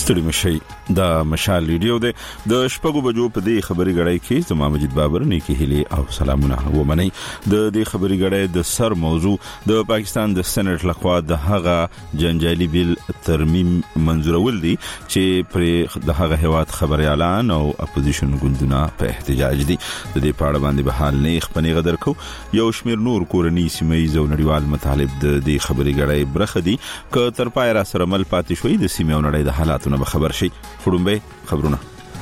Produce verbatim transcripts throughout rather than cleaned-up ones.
ستړي مشي دا مشال ریډیو ده د شپږو بجو په دې خبري غړای کې زما مجید بابر نیکی هلي او سلامونه ومني د دې خبري غړای د سر موضوع د پاکستان د سېنات لخوا د هغه جنجالي بیل ترمیم منزورول دي چې پر د هغه هواد خبري اعلان او اپوزیشن ګوندونه په احتجاج دي د دې پاړه باندې به حال نه خپنی غدر کو یو شمیر نور کورنی سیمې زو نړیوال مطالب د دې خبري غړای برخه دي ک تر پای را سره مل پاتې شوې د سیمې او نړۍ د حالاتونو به خبر شي خړومبه خبرونه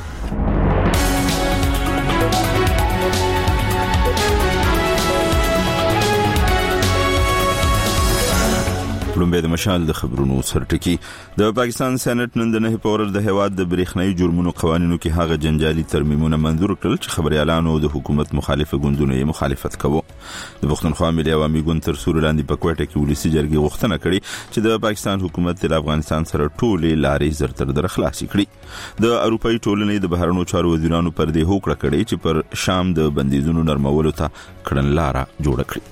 لومبه د مشال د خبرونو سرټکی د پاکستان سېنات نن د نه پورر د هواد د برېښنايي جرمونو قوانینو کې هغه جنجالي ترمیمونه منظور کړل چې خبري اعلان او د حکومت مخالفه ګوندونه یې مخالفت کوي د پښتونخوا ملي عوامي ګوند تر سور لاندې په کوټه کې ولسی جرګې غوښتنه کړې چې د پاکستان حکومت د افغانستان سره ټولې لارې زرتر در خلاص کړي د اروپאי ټولنې د بهرنیو چارو وزیرانو پر دې هوکړه کړې چې پر شام د بندیزونو نرمولو ته کړنلاره جوړ کړي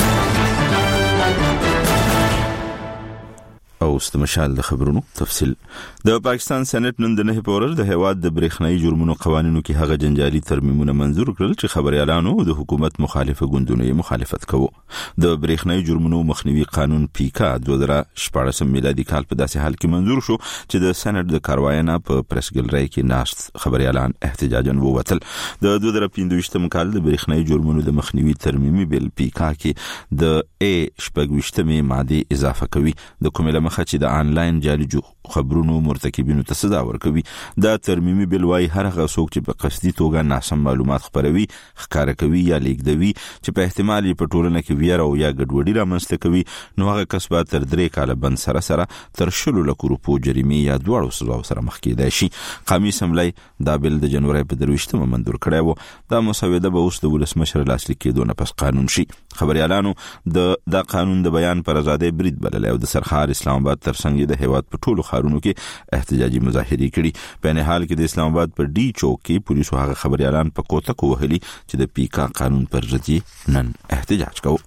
او استمشال د خبرونو تفصیل د پاکستان سېنات نن د نه پورر د هواد د برېښنايي جرمونو قوانینو کې هغه جنجالي ترمیمونه منظور کړل چې خبري اعلان او د حکومت مخالفه ګوندونه یې مخالفت کوي د برېښنايي جرمونو مخنیوي قانون پیکا دوه زره شپږ میلادي کال په داسې حال کې منظور شو چې د سېنات د کاروایانه په پریس ګلری کې ناست خبري اعلان احتجاجاً ووتل د دوه زره پنځه کال د برېښنايي جرمونو د مخنیوي ترمیمي بیل پیکا کې د ا شپږ ماده اضافه کوي د کومه مخه چې د انلاین جعلي خبرونو مرتکبینو ته سزا ورکوي دا ترمیمي بیل وايي هر هغه څوک چې په قصدي توګه ناسم معلومات خپروي ښکار کوي یا لیکدوي چې په احتمال په ټولنه کې ویره او یا ګډوډي رامنځته کوي نو هغه کس به تر درې کاله بند سره سره تر شلو لکو روپو جریمه یا دواړو سزاو سره مخ کېدای شي قومي اسمبلی دا بیل د جنوري په درويشتمه منظور کړی وو دا مسوده به اوس د ولسمشر لاسلیک کېدو نه پس قانون شي خبري اعلانو د دا قانون د بیان پر آزادۍ برید بللی او د سرخار اسلام آباد ترڅنګ د هیواد په ټولو خارونو کې احتجاجي مظاهرې کړي په نه حال کې د اسلام آباد په ډي چوک کې پولیسو هغه خبري اعلان په کوته کو وهلي چې د پیکا قانون پر ضد نن احتجاج کوي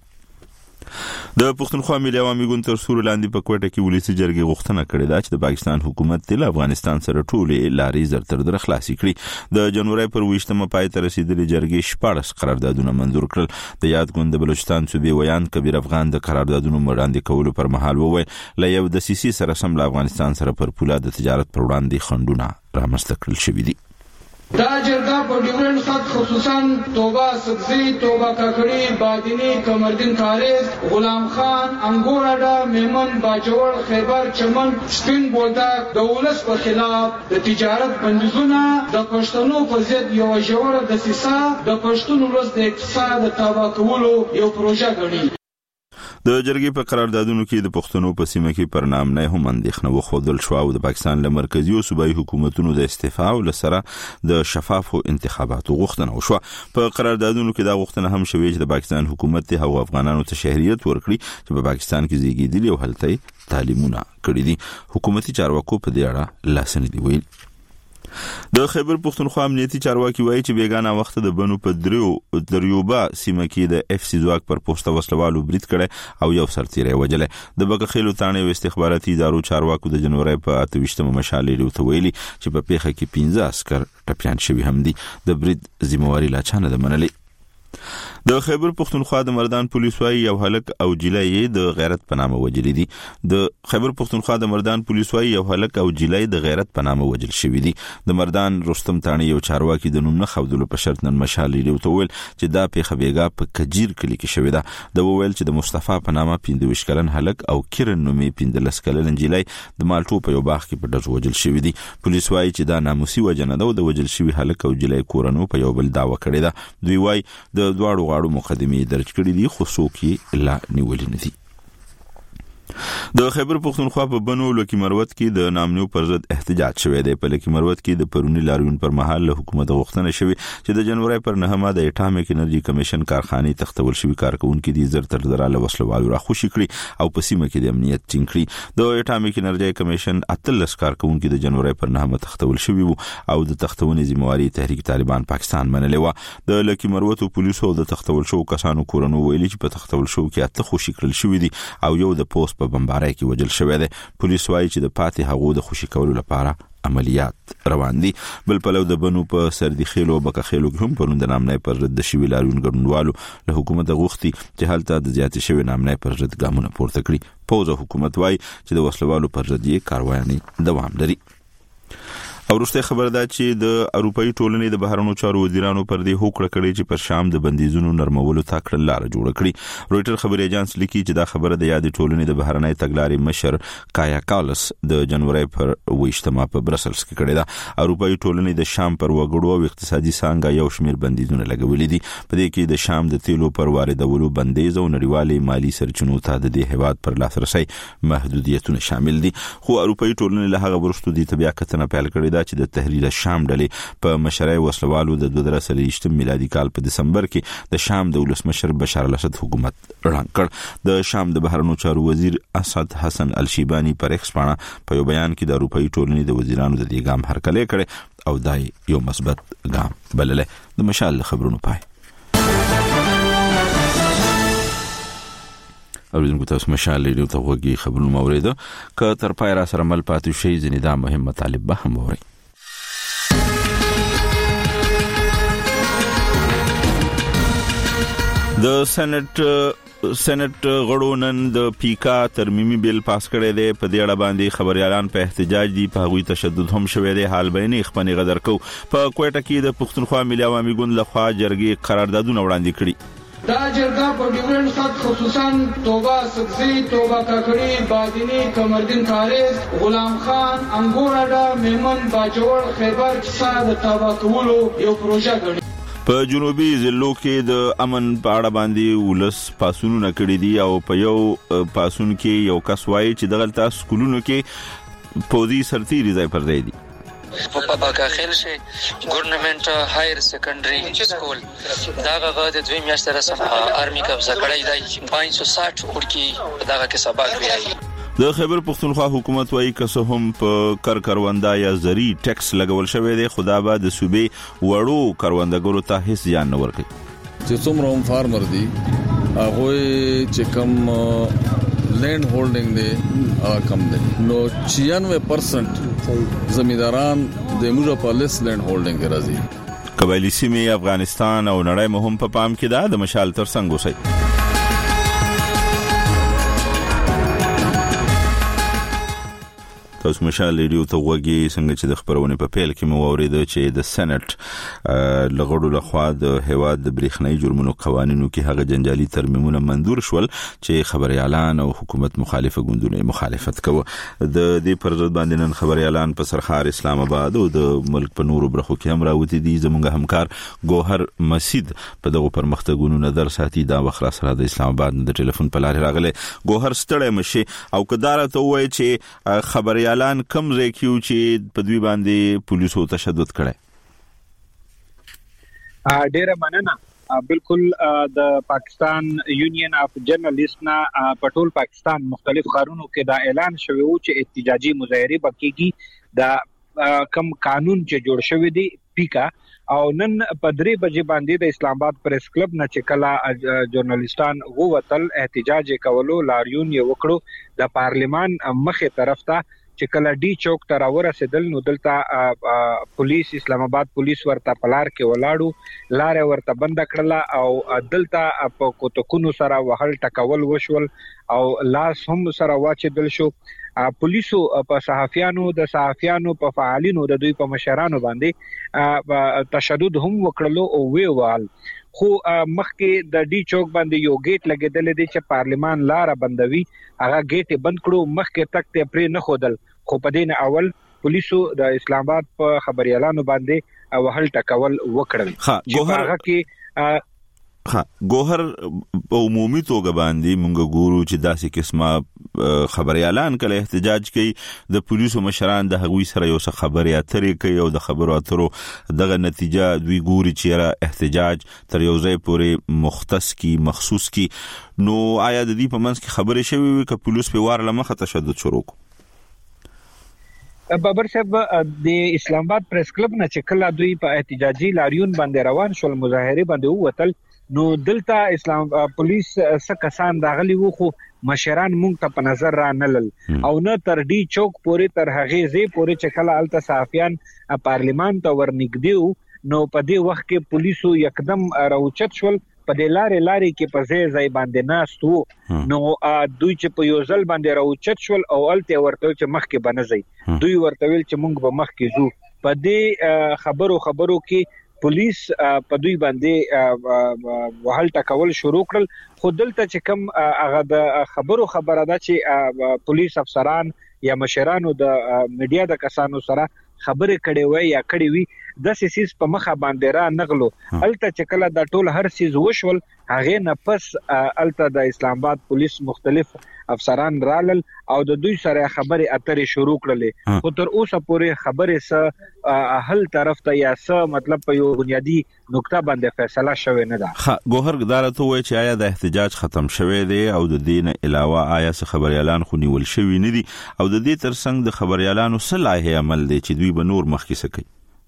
د پښتونخوا ملي عوامي ګوند تر سور لاندې په کوټه کې ولسی جرګې غوښتنه کړې ده چې د پاکستان حکومت د افغانستان سره ټولې لارې زرتر در خلاصي کړي د جنوري پر ویشتمه پای ته رسیدلې جرګې شپږ قراردادونه منظور کړل د یاد ګوند د بلوچستان صوبې ویان کبیر افغان د قراردادونو وړاندې کولو پر مهال وویل ل یو د سیسي سره سم له افغانستان سره پر پوله د تجارت پر وړاندې خندونه رامنځته کړل شوې دي دا جرګه په ډیورنډ خط خصوصا توبه سبزی توبه کاکړي بادینی کمردین کاریز غلام خان انګور اډا میمن باجوړ خیبر چمن سپین بولدک د ولس په خلاف د تجارت بندیزونه د پښتنو په ضد یو ژوره دسیسه د پښتون ولس د اقتصاد تابع کولو یو پروژه ګڼي د جرګې په قراردادونو کې د پښتنو په سیمه کې پرنامنه هم اندېښنه وښودل شو او د پاکستان له مرکزی او صوبایي حکومتونو د استعفا او لسره د شفافو انتخاباتو غوښتنه وشو په قراردادونو کې دا غوښتنه هم شوې چې د پاکستان حکومت ته هغو افغانانو ته شهريت ورکړي چې په پاکستان کې زیږیدلي او هلته تعلیمونه کړي دي حکومتي چارواکو په دې اړه لاسنی دی ویل د خیبر پښتونخوا امنیتي چارواکي وایي چې بیگانه وخت د بنو په دریو دریوبا سیمه کې د اف سی ځواک پر پوسټه وسلوالو برید کړي او یو سرتیری وجلې د بګخیلو تانه او استخباراتي ادارو چارواکو د جنوري په اته ویشتمه مشالې لري ویلي چې په پیښه کې پنځه عسكر ټپيان شوي هم دي د برید ذمہواری لا چانه د منلي د خیبر پښتونخوا د مردان پولیس وايي یو هلک او جلای د غیرت په نامه وجل دي د خیبر پښتونخوا د مردان پولیس وايي یو هلک او جلای د غیرت په نامه وجل شوی دي د مردان رستم تانی یو چارواکي د نوم نه خودلو په شرط نن مشالې لري ویل چې دا پیښه بیګا په کجیر کلی کې شوې ده د وویل چې د مصطفی په نامه پنځه ویشت کلن هلک او کیرن نومي پنځلس کلن جلای د مالټو په یو باغ کې په ډز وجل شوی دي پولیس وايي چې دا ناموسي وجنه ده او د وجل شوی هلک او جلای کورنو په یو بل داوا کړی ده دوی وايي د دواړو غاړو مقدمه درج کړي دي خو څوک یې لا نیولې نه دي د خیبر پښتونخوا په بنو لکی مروت کې د نامنو پر ضد احتجاج شوی دی په لکی مروت کې د پرونی لاریون پر مهال له حکومت غوښتنه شوی چې د جنوري پر نهمه د اټامیک انرژي کمیشن کارخانه تختول شوی کارکونکو دي زر تر دراله وسلوالو را خوشی کړي او په سیمه کې د امنیت ټینګ کړي د اټامیک انرژي کمیشن اتلس کارکونکو د جنوري پر نهمه تختول شوی او د تختونې ذمہواری تحریک طالبان پاکستان منلې و د لکی مروت پولیسو د تختول شو کسانو کورنو ویلي چې په تختول شو کې اته خوشی کړل شوی دي او یو د پوسټ په په بمبارۍ کې وژل شوی دی. پولیس وایي چې د پاتې هغو د خوشي کولو لپاره عملیات روان دي. بل پلو د بنو په سردي خېلو او بکه خېلو کې هم پرون د نامنۍ پر ضد د شوي لاریون ګډونوالو له حکومت غوښتي چې هلته د زیاتې شوي نامنۍ پر ضد ګامونه پورته کړي. پوځ او حکومت وایي چې د وسلوالو پر ضد یې کاروایانې دوام لري. او وروسته خبره ده چې د اروپאי ټولنې د بهرنیو چارو وزیرانو پر دې هوکړه کړې چې پر شام د بندیزونو نرمولو ته کړل لار جوړ کړي. رويټر خبري اژانس لیکي چې دا خبره د یاد ټولنې د بهرنۍ تګلارې مشر کایا کالس د جنوري پر ویشتمه په برسلز کې کړې ده. اروپאי ټولنې د شام پر وګړو او اقتصادي څنګه یو شمېر بندیزونه لګولې دي. په دې کې د شام د تیلو پر واردولو بندیز او نړیوالي مالی سرچینو ته د دې هیواد پر لاسرسي محدودیتونه شامل دي. خو اروپאי ټولنې له هغه وروسته د تبعیه کتنه پیل کړې چې د تحریر شام ډلې په مشرۍ وسلوالو د دوه زره څلوېښت میلادي کال په دسمبر کې د شام د ولسمشر بشار الاسد حکومت ړنګ کړ. د شام د بهرنیو چارو وزیر اسد حسن الشیبانی پر ایکس باندې په یو بیان کې د اروپאי ټولنې د وزیرانو د دې ګام هرکلی کړي او دای یو مثبت ګام بللی. د مشال خبرونو پای اوریدونکو تاسو مشال ریډیو ته وګورئ. خبرونه موریده ک تر پای را سره مل پاتې شي ځنې دا مهم مطالب به هم ووري. د سېنات سېنات غړو نن د پیکا ترمیمي بیل پاس کړی دی. په دې اړه باندې خبريالان په احتجاج دي. په هغوی تشدد هم شوی دی. حال به نه خپنی غدر کو. په کوټه کې د پښتونخوا ملي عوامي ګوند لخوا جرګې قراردادونه وړاندې کړي. دا جرګه په ډیورنډ خط خصوصا توبه سبزی، توبه کاکړي، بادینی، کمردین کاریز، غلام خان، انګور اډا، میمن، باجوړ، خیبر کیسه د تابع کولو یو پروژه ګڼي. په جنوبي ضلعو کې د امن په اړه باندې ولس پاسونونه کړي دي او په یو پاسون کې یو کس وایي چې دغلته سکولونو کې پوزي سرتيري ځای پر دی. په پاکا خیل شي ګورنمنت هایر سیکنډري سکول دا غږ د دوی میاشتې رسم آرمي قبضه کړی دی. پنځه سوه شاټ ورکی داغه کې سبق ویایي. د خیبر پختونخوا حکومت وايي که څه هم په کر کروندا یا زری ټیکس لګول شوی دی خدا به د صوبې وړو کروندګرو ته هیڅ ځان نه ورکړي. چې څومره هم فارمر دي هغه چې کم لینډ هولډینګ دی هغه کم دی. نو چھیانوے پرسنٹ زمینداران د میټروپولیس لینډ هولډینګ راځي. قبایلی سیمې افغانستان او نړۍ مهم په پام کې ده. د مشال ترڅنګ اوسئ. تاسو مشال ریډیو ته وګورئ. څنګه چې د خبرونه په پیل کې مو اوریدل چې د سېنات لغړو لخوا د هیواد د بریښنايي جرمونو قوانینو کې هغه جنجالي ترمیمونه منظور شول چې خبريالان او حکومت مخالفه ګوندونه مخالفت کوي. د دې پر ضد باندې نن خبريالان په سرخار اسلام آباد او د ملک په نورو برخو کې هم راوتی دي. زموږ همکار ګوهر مسید په دغه پرمختګونو نظر ساتي. دا وخت سره د اسلام آباد د ټلیفون په لار راغله. ګوهر ستړی مشي او کدارته وایي چې خبري اعلان کم ځای کیو چې په دوی باندې پولیسو تشدد کړي. ډیره مننه. بالکل د پاکستان یونین اف جرنالیست نا په ټول پاکستان مختلف ښارونو کې دا اعلان شوی و چې احتجاجي مظاهره وکړي. دا کم قانون چې جوړ شوی دی پیکا او نن په درې بجې باندې د اسلام آباد پریس کلب نه چې کلا ژورنالیستان غوتل احتجاج کولو لاریون یې وکړو د پارلیمان مخه طرف ته چې کله ډي چوک ته راورسېدل نو دلته پولیس اسلام آباد پولیس ورته پلار کې ولاړو لار ورته بند کړله او دلته په کوتکونو سره وهل ټکول وشول او لاس هم سره واچېدل شو. پولیسو په صحافیانو د صحافیانو په فعالینو د دوی په مشرانو باندې تشدد هم وکړلو او ویوال. خو مخکې د ډي چوک باندې یو گیټ لګیدل دي چې پارلیمان لار بندوي. هغه گیټ بند کړو. مخکې تک ته پرې نه خودل. خو په دین اول پولیسو د اسلام آباد په خبريالانو باندې وهل ټکول وکړل. ها ګوهر کې ها ګوهر عمومي توګه باندې مونږ ګورو چې داسې قسمه خبريالان کله احتجاج کوي د پولیسو مشران د هغوی سره یو څه خبري اترې کوي او د خبرو اترو دغه نتیجه دوی ګوري چې را احتجاج تر یو ځای پورې مختص کی مخصوص کی. نو آیا د دې په منځ کې خبرې شوي وي ک پولیس په وار لمخه تشدد شروع کو؟ بابر صاحب د اسلام آباد پریس کلب نه چې کله دوی په احتجاجي لاریون باندې روان شول مظاهره باندې ووتل نو دلته اسلام پولیس څخه کسان راغلي وو خو مشران مونږ ته په نظر را نلل او نه تر ډی چوک پورې تر هغه زی پورې چې کله الته صحافیان پارلیمان ته ورنګدیو نو په دې وخت کې پولیسو یکدم راوچت شول په دې لارې لارې کې په ځای ځای باندې ناستو نو دوی چې په یو ځل باندې راوچت شول او الته ورته چې مخ کې بنځي دوی ورته ویل چې مونږ به مخ کې ځو په دې خبرو خبرو کې پولیس په دوی باندې وهل ټکول شروع کړل خو دلته چې کوم هغه د خبرو خبره ده چې پولیس افسران یا مشرانو د میډیا د کسانو سره خبرې کړي وي یا کړي وي د سیسیس په مخه باندې را نغلو الته چې کله د ټول هر سیز وشول هغه نه پس الته د اسلام آباد پولیس مختلف افسران رالل او د دوی سره خبرې اترې شروع کړلې خو تر اوسه پورې خبرې سره حل طرف ته یا څه مطلب په یو بنیادی نقطه باندې فیصله شوه نه ده. ګوهر ګدارته وایي چې آیا د احتجاج ختم شوه دی او د دین علاوه آیا څه خبريالان خو نیول شوی نه دي او د دې ترڅنګ د خبريالانو صلاح عمل دی چې دوی به نور مخکې سکی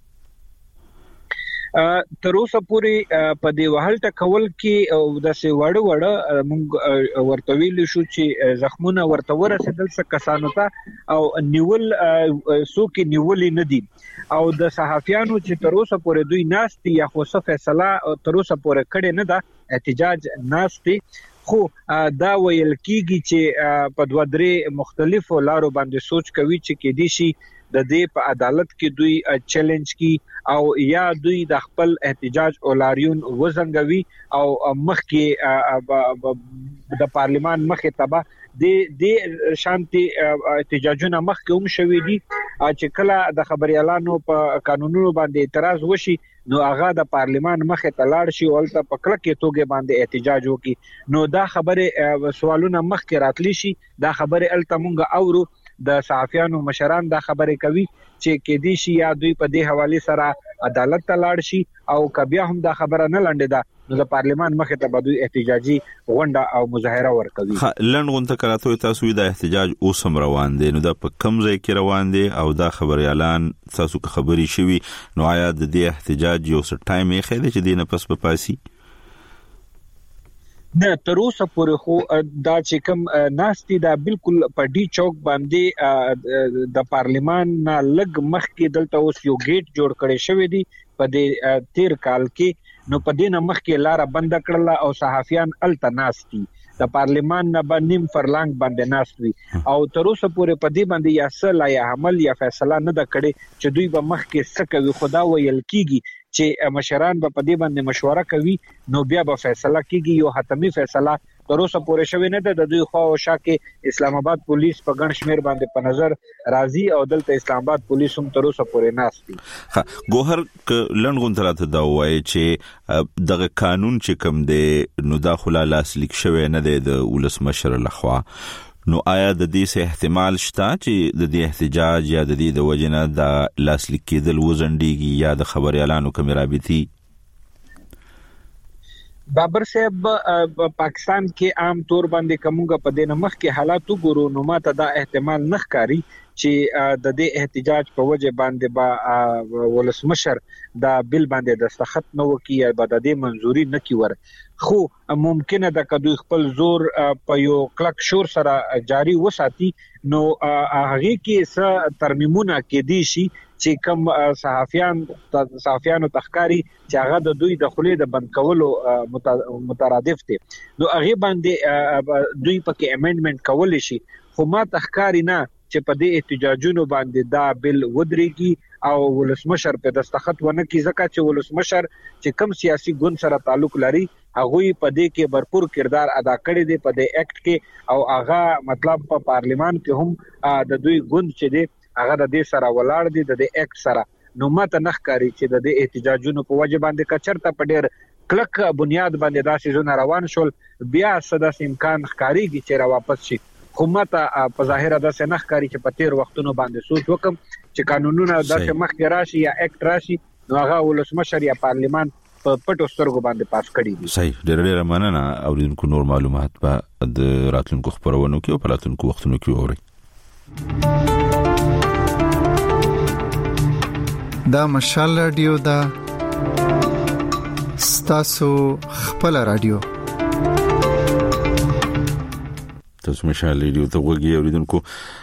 تر اوسه پورې په دې وهل ټکول کې او د سی وړ وړ موږ ورته ویل شو چې زخمونه ورته ورسېدل څه کسانو ته او نیول سو کې نیول نه دي او د صحافیانو چې تر اوسه پورې دوی ناستي یا خو څه فیصله تر اوسه پورې کړي نه ده احتجاج ناستي خو دا ویل کیږي چې په دوه درې مختلفو لارو باندې سوچ کوي چې کې دي شي د دې په عدالت کې دوی چیلنج کی او یا دوی د خپل احتجاج او لاریون وزنګوي او مخ کې د پارلیمان مخه تبا د د شانتي احتجاجونه مخ کې هم شوې دي چې کله د خبريالانو په قانونونو باندې اعتراض وشي نو هغه د پارلیمان مخه تلاړ شي او الته په کله کې توګه باندې احتجاج وکي نو دا خبره سوالونه مخ کې راتلی شي دا خبره الته مونږ اورو د صحافیانو مشران دا خبره کوي چې کې دي شي یا دوی په دې حواله سره عدالت ته لاړ شي او کبیا هم دا خبره نه لنډه ده نو د پارلیمان مخه ته بدوی احتجاجي غونډه او مظاهره ورکوي لن غونډه کراته تاسو د احتجاج اوسم روان دي نو د په کم ځای کې روان دي او دا خبريالان تاسو خبري شوي نو آیا د دې احتجاج یو څه ټایم یې خېده چې دینه پس په پاسي نه تر اوسه پورې خو دا چې کوم ناستي دا بالکل په ډی چوک باندې د پارلیمان نه لګ مخ کې دلته اوس یو گیټ جوړ کړی شوی دی په دې تیر کال کې نو په دې نه مخ کې لار بند کړل او صحافیان الته ناستي د پارلیمان نه باندې فرلنګ باندې ناستوي او تر اوسه پورې په دې باندې یا سلا یا عمل یا فیصله نه د کړي چې دوی به مخ کې سکوي خدا ویل کیږي چې مشران به په دې باندې مشوره کوي نو بیا به فیصله کیږي یو حتمی فیصله تر اوسه پورې شوی نه ده د دوی خو شاکه اسلام آباد پولیس په ګڼ شمیر باندې په نظر راځي او دلته اسلام آباد پولیس هم تر اوسه پورې ناستي ها ګوهر لنډغون تراته دا وایي چې دغه قانون چې کوم دی نو داخله لاس لیک شوی نه دی د ولس مشر لخوا نو آیا د دې سه احتمال شته چې د دې احتجاج یا د دې د وجنه د لاس لیک کېدل وزندګي یا د خبريالانو کمیرابطي بابر صاحب پاکستان کې عام طور باندې کومګه په دینه مخ کې حالات وګورو نو ماته دا احتمال نخکاری چې د دې احتجاج په وجه باندې با ولسمشر دا بل باندې دستخط نه وکي یا د دې منزوري نه کی ور خو ممکنه ده کدو خپل زور په یو کلک شور سره جاری وساتي نو هغه کې څه ترمیمونه کې دي شي چې کوم صحافیان صحافیانو تخکاری چې هغه د دوی د خلې د بند کولو مترادف دي نو هغه باندې دوی پکې امندمنت کول شي خو ما تخکاری نه چې په دې احتجاجونو باندې دا بل ودرېږي او ولسمشر په دستخط ونه کی ځکه چې ولسمشر چې کوم سیاسي ګوند سره تعلق لري هغه په دې کې भरपूर کردار ادا کړی دی په دې اکټ کې او هغه مطلب په پارلیمان کې هم د دوی ګوند چې دی هغه د دې سره ولاړ دي د دې اکټ سره نو ماته نخکاری چې د دې احتجاجونو په وجه باندې کچرته په ډېر کلک بنیاد باندې داسې زونه روان شول بیا صدا امکان ښکاریږي چې را واپس شي خو ماته په ظاهره داسې نخکاری چې په تیر وختونو باندې سوچ وکم چې قانونونه داسې مخکې راشي یا اکټ راشي نو هغه ولسمشر یا پارلیمان په پټو سترګو باندې پاس کړی دي. صحیح ډېر ډېر مننه اوریدونکو نور معلومات په د راتلونکو خبرونو کې او په راتلونکو وختونو کې اوري. دا مشال رادیو دا ستاسو خپل رادیو. تاسو مشال ریډیو ته وګورئ اوریدونکو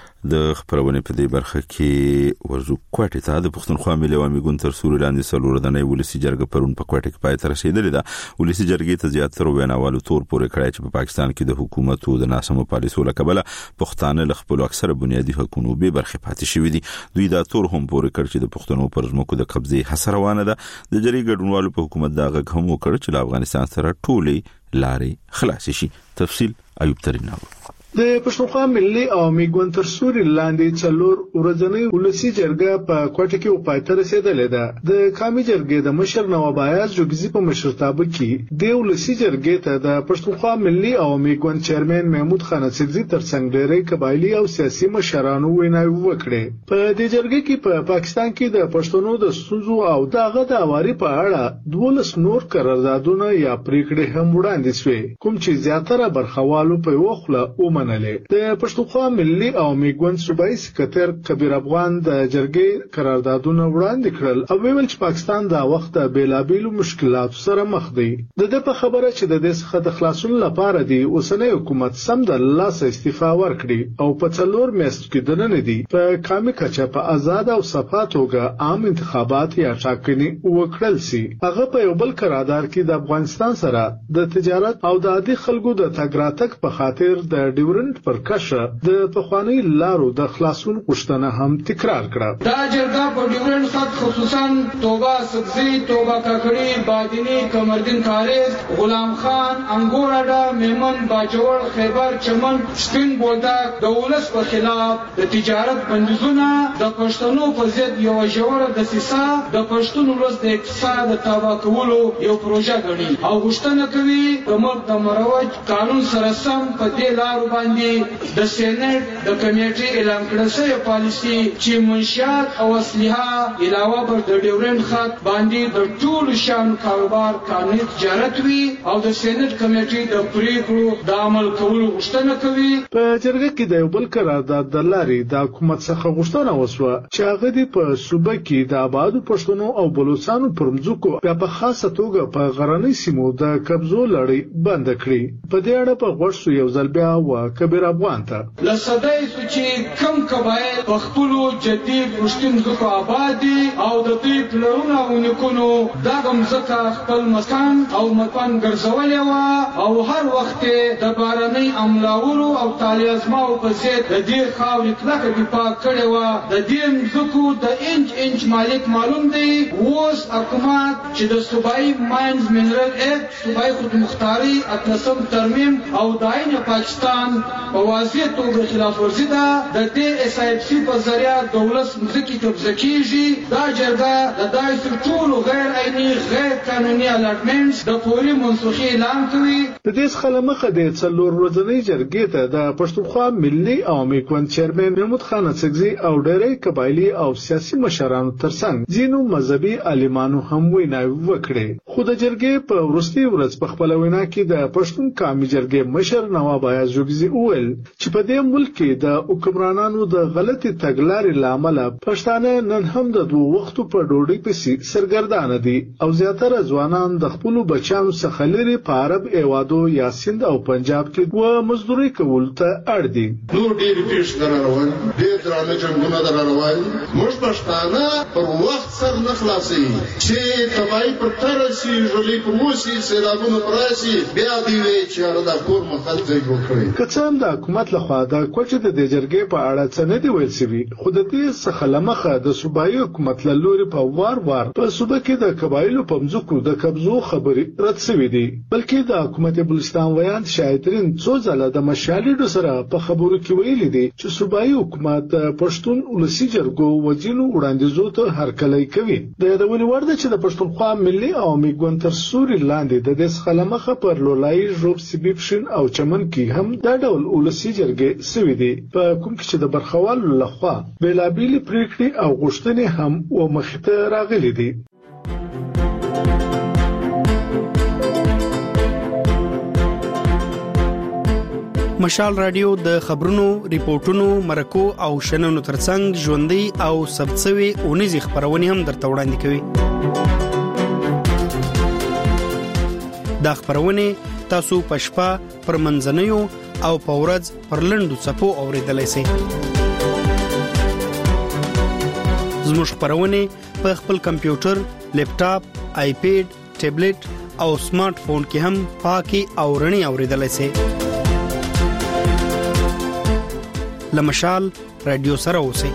د خبرونه په دې برخه کې ورزو کوټه ته د پښتونخوا ملي عوامي ګوند تر سوري لاندې سلور د نه ولسی جرګه پرون په کوټه کې پای تر رسیدلې ده ولسی جرګې ته زیاتره ویناوالو تور پورې کړای چې په پاکستان کې د حکومت او د ناسمو پالیسو لکبله پښتانه ل خپل اکثره بنیادی حقوقو به برخه پاتې شوې دي دوی دا تور هم پورې کړ چې د پښتنو پر ځمکو د قبضه حسره روانه ده د جری ګډونوالو په حکومت دا غږ هم وکړ چې افغانستان سره ټولې لارې خلاص شي تفصيل ایوب تریناو د پښتونخوا ملي عوامي ګوند تر سوري لاندې څلور ورځنۍ ولسی جرګه په کوټه کې پای ته رسیدلې ده د قومي جرګې د مشر نواب ایاز جوګزي په مشرتابه کې د ولسی جرګې ته د پښتونخوا ملي عوامي ګوند چیرمن محمود خان سګزي ترڅنګ ډېرې قبایلی او سیاسي مشرانو ویناوي وکړې په دې جرګه کې په پا پاکستان کې د پښتنو د ستونزو او دغه د اواري په اړه دولس نور قراردادونه یا پریکړې هم وړاندې شوې کوم چې زیاتره برخوالو په وخله د پښتونخوا ملي عوامي ګوند صوبایي سکرټر کبیر افغان د جرګې قراردادونه وړاندې کړل او ویل چې پاکستان دا وخت د بیلابیلو مشکلاتو سره مخ دی د دې په خبره چې د دې څخه د خلاصون لپاره دی اوسنۍ حکومت سم د لاسه استعفا ورکړي او په څلور میاشتو کې دننه دی په کامي کچه په آزاد او صفات توګه عام انتخابات یا ټاکنې وکړل سي هغه په یو بل قرارداد کې د افغانستان سره د تجارت او د عادي خلکو د تګراتک په خاطر د ډیورنت پر کشه د پخوانی لارو د خلاصون غوښتنه هم تکرار کړه دا جرګه په ډیورنت خط خصوصا توبه سبزی توبه کاکړي بادینی کمردین کاریز غلام خان انګور اډا میمن باجوړ خیبر چمن سپین بولدک د ولس په خلاف د تجارت بندیزونه د پښتنو په ضد یو ژوره دسیسه د پښتون ولس د اقتصاد تباہ کولو یو پروژه غني او غوښتنه کوي د ملک د مروج قانون سره سم په دې لارو باندې د سېنات د کمیټې اعلان کړل شوی پالیسي چې منشات او اسلحه علاوه بر د ډیورنت خط باندې د ټول شان کاروبار قانوني تجارت وي او د سېنات کمیټې د پریکړو د عمل کولو غوښتنه کوي په جرګه کې د یو بل قرارداد د لارې د حکومت څخه غوښتنه وشوه چې هغه د په صوبه کې د آبادو پښتنو او بلوچستانو پر مځکو په خاصه توګه په غرنۍ سیمو د قبضو لړۍ بند کړي په دې اړه په غوښتو یو ځل بیا و کبیر افغان ته لسدای چې کم قبایل په خپل جدید پښتون ځکه آبادی او د دې پلرونو او نکونو دغه ځکه خپل مسکن او مکان ګرځولې و او هر وخت د باراني املاورو او تعالی ازماو په ضد د دې خاورې کلکه دفاع کړې و د دې ځکه د انچ انچ مالک معلوم دی اوس حکومت چې د صوبایي ماینز منرال اکټ صوبایي خودمختاري اتلسم ترمیم او داین پاکستان په واضح توګه خلاف ورزي ده د دې اس آی اف سی په ذریعہ دولت مځکې قبضه کیږي دا جرګه د دایسو ټول غیر عیني غیر قانوني الاټمنټس د فوري منسوخي اعلان کوي د دې څخه مخه د څلور ورځنۍ جرګې ته د پښتونخوا ملي عوامي ګوند چیرمن محمود خان سګزي او ډېرې قبایلی او سیاسي مشرانو ترڅنګ ځینو مذهبي عالمانو هم ویناوي وکړې خو د جرګې په وروستي ورځ په خپل وینا کې د پښتون قومي جرګې مشر نواب ایاز جوګزي وویل چې په دې ملک کې د حکمرانانو د غلطي تګلارې لامل پښتانه نن هم د دوه وختو په ډوډۍ پسې سرګردان دي او زیاتره ځوانان د خپل بچانو څخه لري په عرب ایوادو یا سند او پنجاب کې و مزدوري کول ته اړ دي نور ډیر پیش دروازه ډیر درانه جنگونه دروازه موږ پښتانه پر وخت سر نه خلاصي چې تبای پر ترسي جوړې په موسی سیلابونو پراسي بیا دی وی چې دا کور مخال ځای جوړ کړی کڅم د حکومت لخوا د کوچ د جرګې په اړه څه نه دی ویل شوی خو د دې څخه لمخه د صوبایي حکومت له لوري په وار وار په صوبه کې د قبایلو په مځکو د قبضو خبرې رد شوې دي بلکې د حکومت بلوچستان ویان شایترین څو ځله د مشالډو سره په خبرو کې ویلي دي چې صوبایي حکومت د پښتون ولسی جرګو وزینو وړاندیزو ته هرکلی کوي د یادونې وړ ده چې د پښتونخوا ملي عوامي ګوند تر سوري لاندې د دې څخه لمخه پر لولای ژوب سیبیپشن او چمن کې هم دا ډول ولسی جرګې سوي دي په کوم کې چې د برخوالو لخوا بیلابیل پریکړې او غوښتنې هم و مخته راغلي دي مشال رادیو د خبرونو ریپورتونو مرکو او شننو ترڅنګ ژوندۍ او ثبتسوي اونیزي خبرونه هم درته وړاندې کوي دا خبرونه تاسو پښپا پر منځنیو او په ورځ پر لنډو څپو اوریدلای شئ. زموږ خبرونه په خپل کمپیوټر، لیپټاپ، آیپیډ، ټابلیټ او سمارټ فون کې هم پاکي او رڼي اوریدلای شئ. لمشال رادیو سره اوسئ.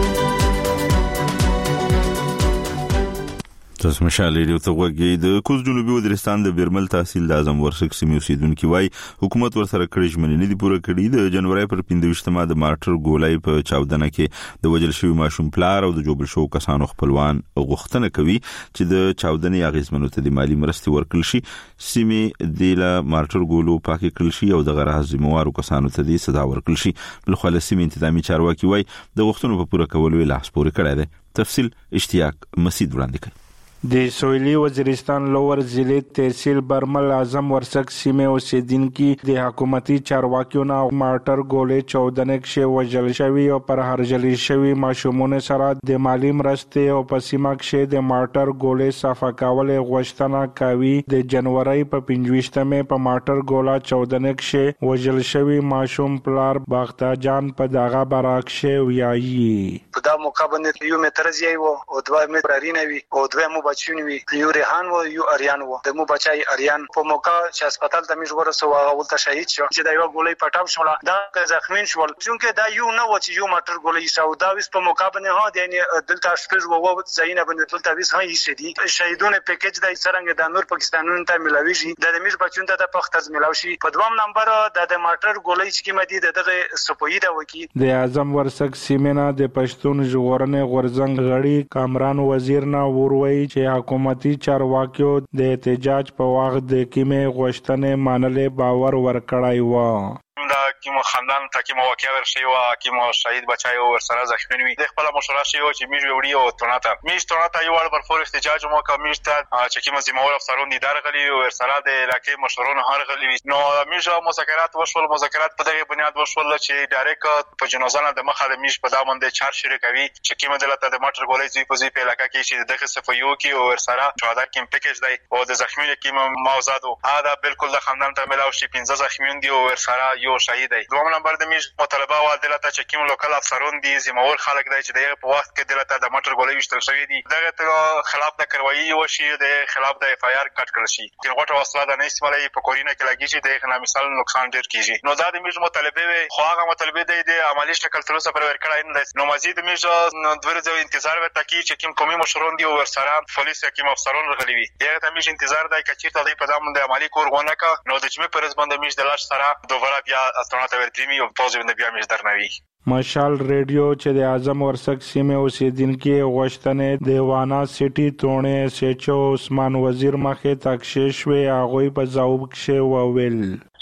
تاسو مشال ریډیو ته وګورئ. د کوز جنوبي وزیرستان د بیرمل تحصیل د اعظم ورسک سیمې اوسیدونکو وای حکومت ورسره کړي ژمنې دي پوره کړي. د جنوري پر پنځه د مارټر ګولای په چاودنه کې د وجل شوی ماشوم پلار او د جوبل شو کسانو خپلوان غوښتنه کوي چې د چاودنې اغیزمنو ته د مالی مرستې ورکړل شي. سیمې د لا مارټر ګولو پاکي کړل شي او د غراز ذمہوارو کسانو ته د صدا ورکړل شي. بل خو له سیمې انتظامی چارواکي وای د غوښتنو په پوره کولو لاس پورې کړی دی. تفصیل اشتیاق مسید وړاندې کوي. د سویلي وزیرستان لوور ضلع تحصیل برمل اعظم ورسک سیمه اوسیدونکو د حکومتي چارواکیو نه مارټر ګولې چاودنه کې وژل شوی او پر هرجلی شوی ماشومونه سره د مالی مرستې او په سیمه کې د مارټر ګولې صفه کول غوښتنه کوي. د جنوري په پنځه په مارټر ګولا چاودنه کې وژل شوی ماشوم پلار باغتا جان په دغه براکشه ویایي. په دا موقع باندې یو مترزی او دوه مترینه وی او دوه مو بچونی وی یو ریحان و یو اریان و د مو بچای اریان په موقع چې هسپتال ته میږ ورسو او ولته شهید شو چې دا یو ګولې پټاو شو دا زخمین شو چې دا یو نه و چې یو ماټر ګولې شو دا وس په موقع باندې ها د دلته شپږ و و زینب باندې دلته وس ها یې شدي شهیدونه پیکیج د څنګه د نور پاکستانونو ته ملاويږي د میږ بچون ته د پختز ملاوي په دوام نمبر د ماټر ګولې چې کیمه دي دغه سپویده وکی. د اعظم ورسک سیمه د پښتون ژغورنې غورزنګ غړي کامران وزیر نه وروي چې حکومتي چارواکیو د احتجاج په وخت د کیمه غوښتنې منلې باور ورکړای و. دا کیمو خاندان ته کیمو واقعیا ورشي او کیمو شهید بچای او سره زخمین وي د خپل مشوره شي او چې میږي وړي او توناته میږي توناته یو ور پر احتجاج مو کوم میږي چې کیمو زموږ افسرون دي درغلي او سره د علاقې مشورون هرغلي نو میږي مذاکرات وشول. مذاکرات په دغه بنیاد وشول چې ډایرکټ په جنازانه د مخه د میږي په دا باندې چار شریکوي چې کیمو دلته د ماټر ګولې زی په زی په علاقې کې چې دغه صفيو کې او سره شهدا کیم پیکیج دی او د زخمین کیمو موزادو دا بالکل د خاندان ته ملاو شي پنځه زخمین دي او سره یو شهید دی. دوم نمبر د میږ مطالبه و دلته چې کوم لوکل افسرون دي زموږ خلک دی چې دغه په وخت کې دلته د ماټر ګولې وشتل شوی دي دغه خلاف د کاروایی وشي د خلاف د اف آی آر کټ کړل شي چې غوټه وسله د نه استعمالي په کورینه کې لګی چې د مثال نقصان ډیر کیږي. نو دا د میږ مطالبه وي خو هغه مطالبه دی د عملی شکل تر اوسه پر ورکړای نه دی. نو مزید میږ د ورځو انتظار ورته کی چې کوم قومي مشرون دي او ورسره پولیس کوم افسرون غلي وي دغه ته میږ انتظار دی چې ته د په دامن د عملی کور غونه کا نو د جمعې پر ځبند میږ د لاش سره دوباره بیا استراحت ورتري او پوز باندې بیا میږ درنوي. مشال ریډیو چې د اعظم ورسک سیمه اوسیدونکو غوښتنې د وانا سټي تونه سچو عثمان وزیر مخه تکشیش وی هغه په ځواب کې وویل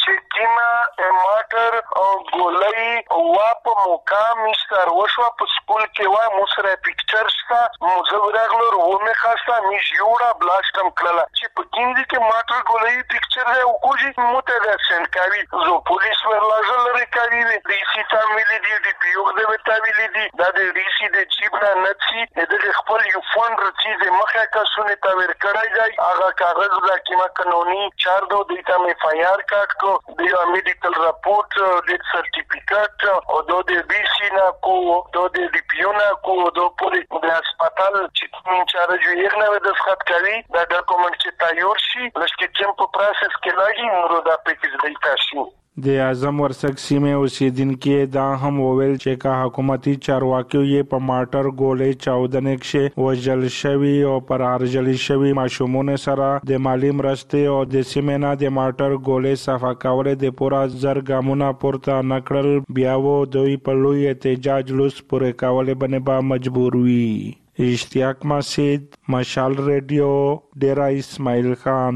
ماټر او ګولۍ وا په مقام مستر وشو په سکول کې وا موسره پکچرز تا مزورغلور و مې خاصه می جوړه بلاستم کړل چې په کیندې کې ماټر ګولۍ پکچر دی او کوجی موته د سنت کوي زو پولیس ورلاژل لري کوي د سی تامل دي د پیوغ د وتاویل دي د ډي سي د چیبنا نتسي د خپل یو فوند رچې د مخه کسونه تا ور کړای دی هغه کاغذ د کیما قانوني چار دو دیتا مې فایار کاټ کو د میډیکل رپورټ د سرټیفیکټ او د بي سي نا کو د ډي پی او نا کو د پولیس د هسپتال چې من چارج یې نه د ښات کوي دا ډاکومنټ چې تیار شي لکه چې په پروسس کې لاګي نور دا پیکیج دی تاسو. د اعظم ورسک سیمه اوسیدونکو دا هم وویل چې کا حکومتي چارواکیو یې په ماټر ګولې چاودنه کې وژل شوی او پر ارجلی شوی ماشومونه سره د مالی مرستې او د سیمه نه د ماټر ګولې صفه کول د پورا زرګامونه پورته نکړل بیا و دوی په لوی احتجاج لوس پورې کول باندې با مجبور وي. اشتیاق مسید مشال ریډیو ډیرا اسماعیل خان.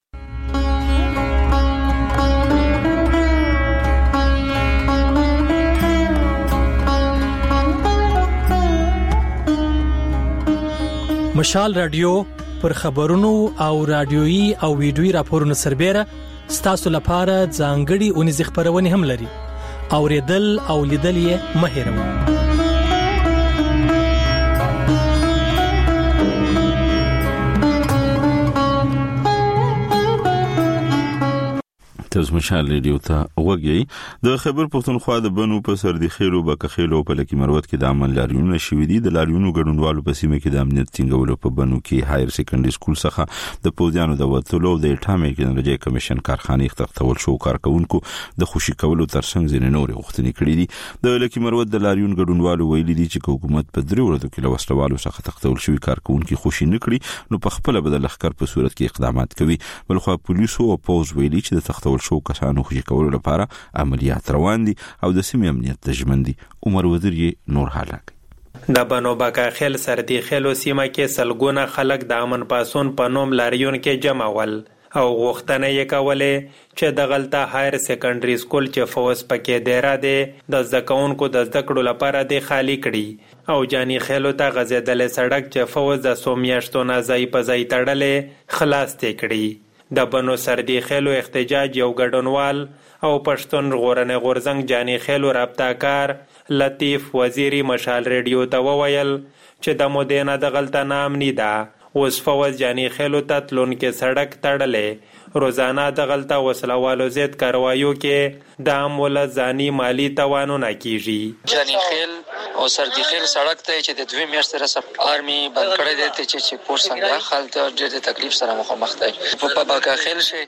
مشال رادیو پر خبرونو او رادیويي او ویډیويي راپورونو سربېره ستاسو لپاره ځانګړي اونیز خبرونه هم لري. اوریدل او لیدل یې مه هېروئ. تاسو مشال ریډیو ته وګورئ د خیبر پښتونخوا د بنو په سردي خېلو بک خېلو په لکی مروت کې د عمل لاریونونه شوې دي د لاریونو ګډونوالو په سیمه کې د امنیت ټینګولو په بنو کې هایر سیکنډري سکول څخه د پوزیانو د وټلو د اټامک انرژي کمیشن کارخانې تختول شو کارکونکو د خوشي کولو ترڅنګ ځینې نورې غوښتنې کړې دي د لکی مروت د لاریون ګډونوالو ویلي دي چې حکومت په درې ورځو کې له وسلوالو څخه تختول شوی کارکونکو خوشي نه کړي نو په خپل بدل لخر په صورت کې اقدامات کوي بلخو پولیسو او پوز ویلي چې د تختول شو کسانو خوشي کولو لپاره عملیات روان دي او د سیمې امنیت تضمین دي عمر وزیر یې نور حالک د بنو بکا خیل سردي خیلو سیمه کې سلګونه خلک د امن پاسون په نوم لاریون کې جمع ول او غوښتنه یې کولې چې د غلطه هایر سیکنډري سکول چې فوز پکې دیره دی د زکونکو د ذکرو لپاره دی خالی کړي او جانی خیلو ته غزیدل سړک چې فوز د سومیاشتو نازای په ځای تړلې خلاص تی کړي د بنو سردي خیلو احتجاج یو ګډونوال او پښتون غورنه غورزنګ جانی خیلو رابطاکار لطیف وزیری مشال ریډیو ته وویل چې د مودینه د غلطه نام نه ده اوس فوز جانی خیلو ته تلون کې سړک تړلې روزانه د غلطه وسلوالو زیات کاروایو کې د امول ځاني مالی توانونه کیږي جانی خیل او سردي خیل سړک ته چې د دوی میاشتې رسم آرمي بند کړی دی چې چې پور څنګه خلک ډېر تکلیف سره مخامخ دي په بکا خیل شي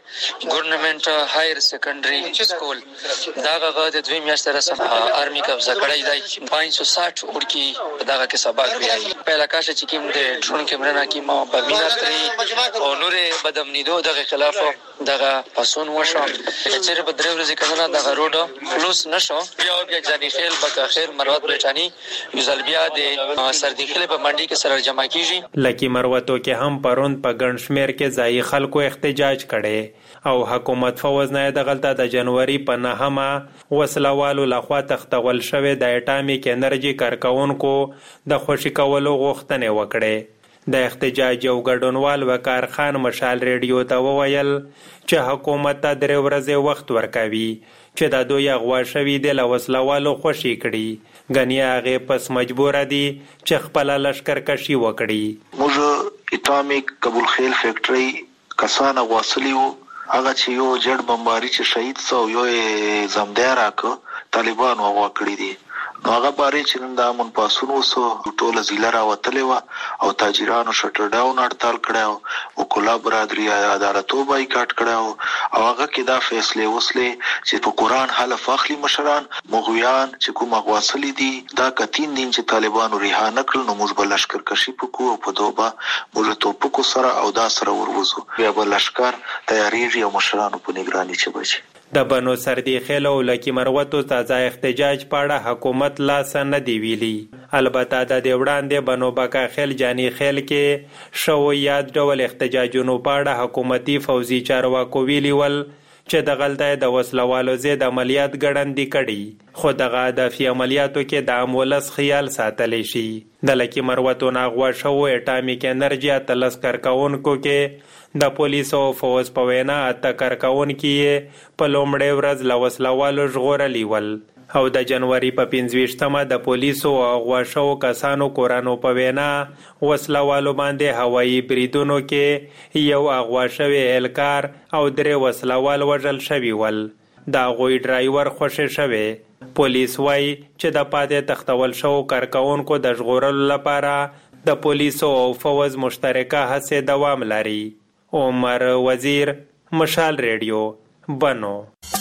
ګورنمنت هایر سیکنډري سکول دا غږ د دوی میاشتې رسم آرمي قبضه کړی دی پنځه سوه شپږ ورکی دغه کې سبق ویایي په علاقه چې کوم د ډرون کیمرا کې ما په میناستري او نورې بدامنیدو دغه خلاف دغه پاسون وشو چې په درې ورځې کې دغه روډ کلوز نشو بیا بیا ځاني خیل بکا خیل مروت برټانی یوزل بیا د سردي خیل په منډي کې سره جمع کیږي لکه مروتو کې هم پروند په ګڼ شمیر کې ځای خلکو احتجاج کړي او حکومت فوز نه د غلطه د جنوري په نهمه وسلوالو لخوا تختول شوی د اټامیک انرژي کارکونکو د خوشي کولو غوښتنه وکړي د احتجاج یو ګډونوال وقار خان مشال ریډیو ته وویل چې حکومت ته درې ورځې وخت ورکوي چې د دوی اغوا شوي د لوسلوالو خوشي کړي غنی هغه پس مجبور دي چې خپل لشکر کشي وکړي موږ اټامیک قبول خیل فیکټری کسان واصلیو هغه چې یو جړ بمباري چې شهید سو یو زمدار راک طالبان وغوا کړی دي نو هغه باره چې نن د امن پاسون وسو ټوله ضلع راوتلې و او تاجرانو شټر ډاون هړتال کړو او کولا برادری عدالتو بایکاټ کړو او هغه کې دا فیصله وسلې چې په قران حلف اخلي مشران مغویان چې کوم غواصلي دي دا کتین دین چې طالبانو ریها نکړل نو موږ بل لشکر کشي پکو او په دوبه موږ توپکو سره او دا سره وروزو بیا بل لشکر تیاریږي او مشرانو په نگراني چې بچي د بنو سردي خیل او لکی مروتو تازه احتجاج پاړه حکومت لاس نه دی ویلي البته د دیوړاندې بنو بکا خیل جانی خیل کې شو یاد ډول احتجاجونو پاړه حکومتي فوزي چارواکو ویلي ول چې د غلطه د وسلوالو زید عملیات ګړندې کړي خو دغه د فی عملیاتو کې د امولس خیال ساتلی شي د لکی مروتو ناغوا شو اټامیک انرژي تلس کارکونکو کې د پولیسو فوز په وینا اته کارکونکو په لومړی ورځ له وسلوالو ژغورلي ول او د جنوري په پنځویشتمه د پولیسو اغوا شو کسانو کورانو په وینا وسلوالو باندې هوایي بریدونو کې یو اغوا شوی هلکار او درې وسلوال وژل شوي ول د هغوی ډرایور خوشي شوی پولیس وایي چې د پاتې تختول شو کارکونکو د ژغورلو لپاره د پولیسو او فوز مشترکه هڅې دوام لري عمر وزیر مشال ریډیو بنو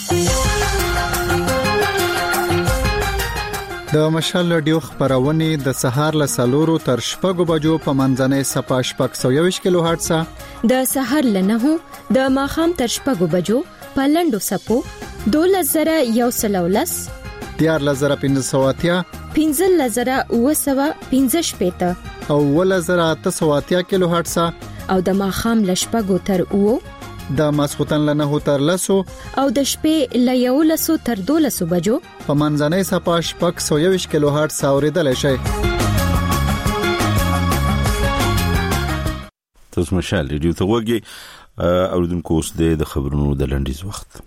د مشال ریډیو خبرونه د سهار له سلورو تر شپږو بجو په منځنۍ صفه شپږ سوه یوویشت کیلو هرتز د سهار له نهو د ماښام تر شپږو بجو په لنډو سپو دولس زره یو سل ولس دیارلس زره پنځه سوه اتیا پنځلس زره اوه سوه پنځه شپېته او اوولس زره اته سوه اتیا کیلو هرتز او د ماښام له شپږو تر اوو د ماسختن له نهو تر لسو او د شپې له یولسو تر دولسو بجو په منځنۍ صفه شپږ سوه یوویشت کیلو هرتز اوریدلای شئ. تاسو مشال ریډیو ته وګورئ اوریدونکو اوس د خبرونو د لنډیز وخت.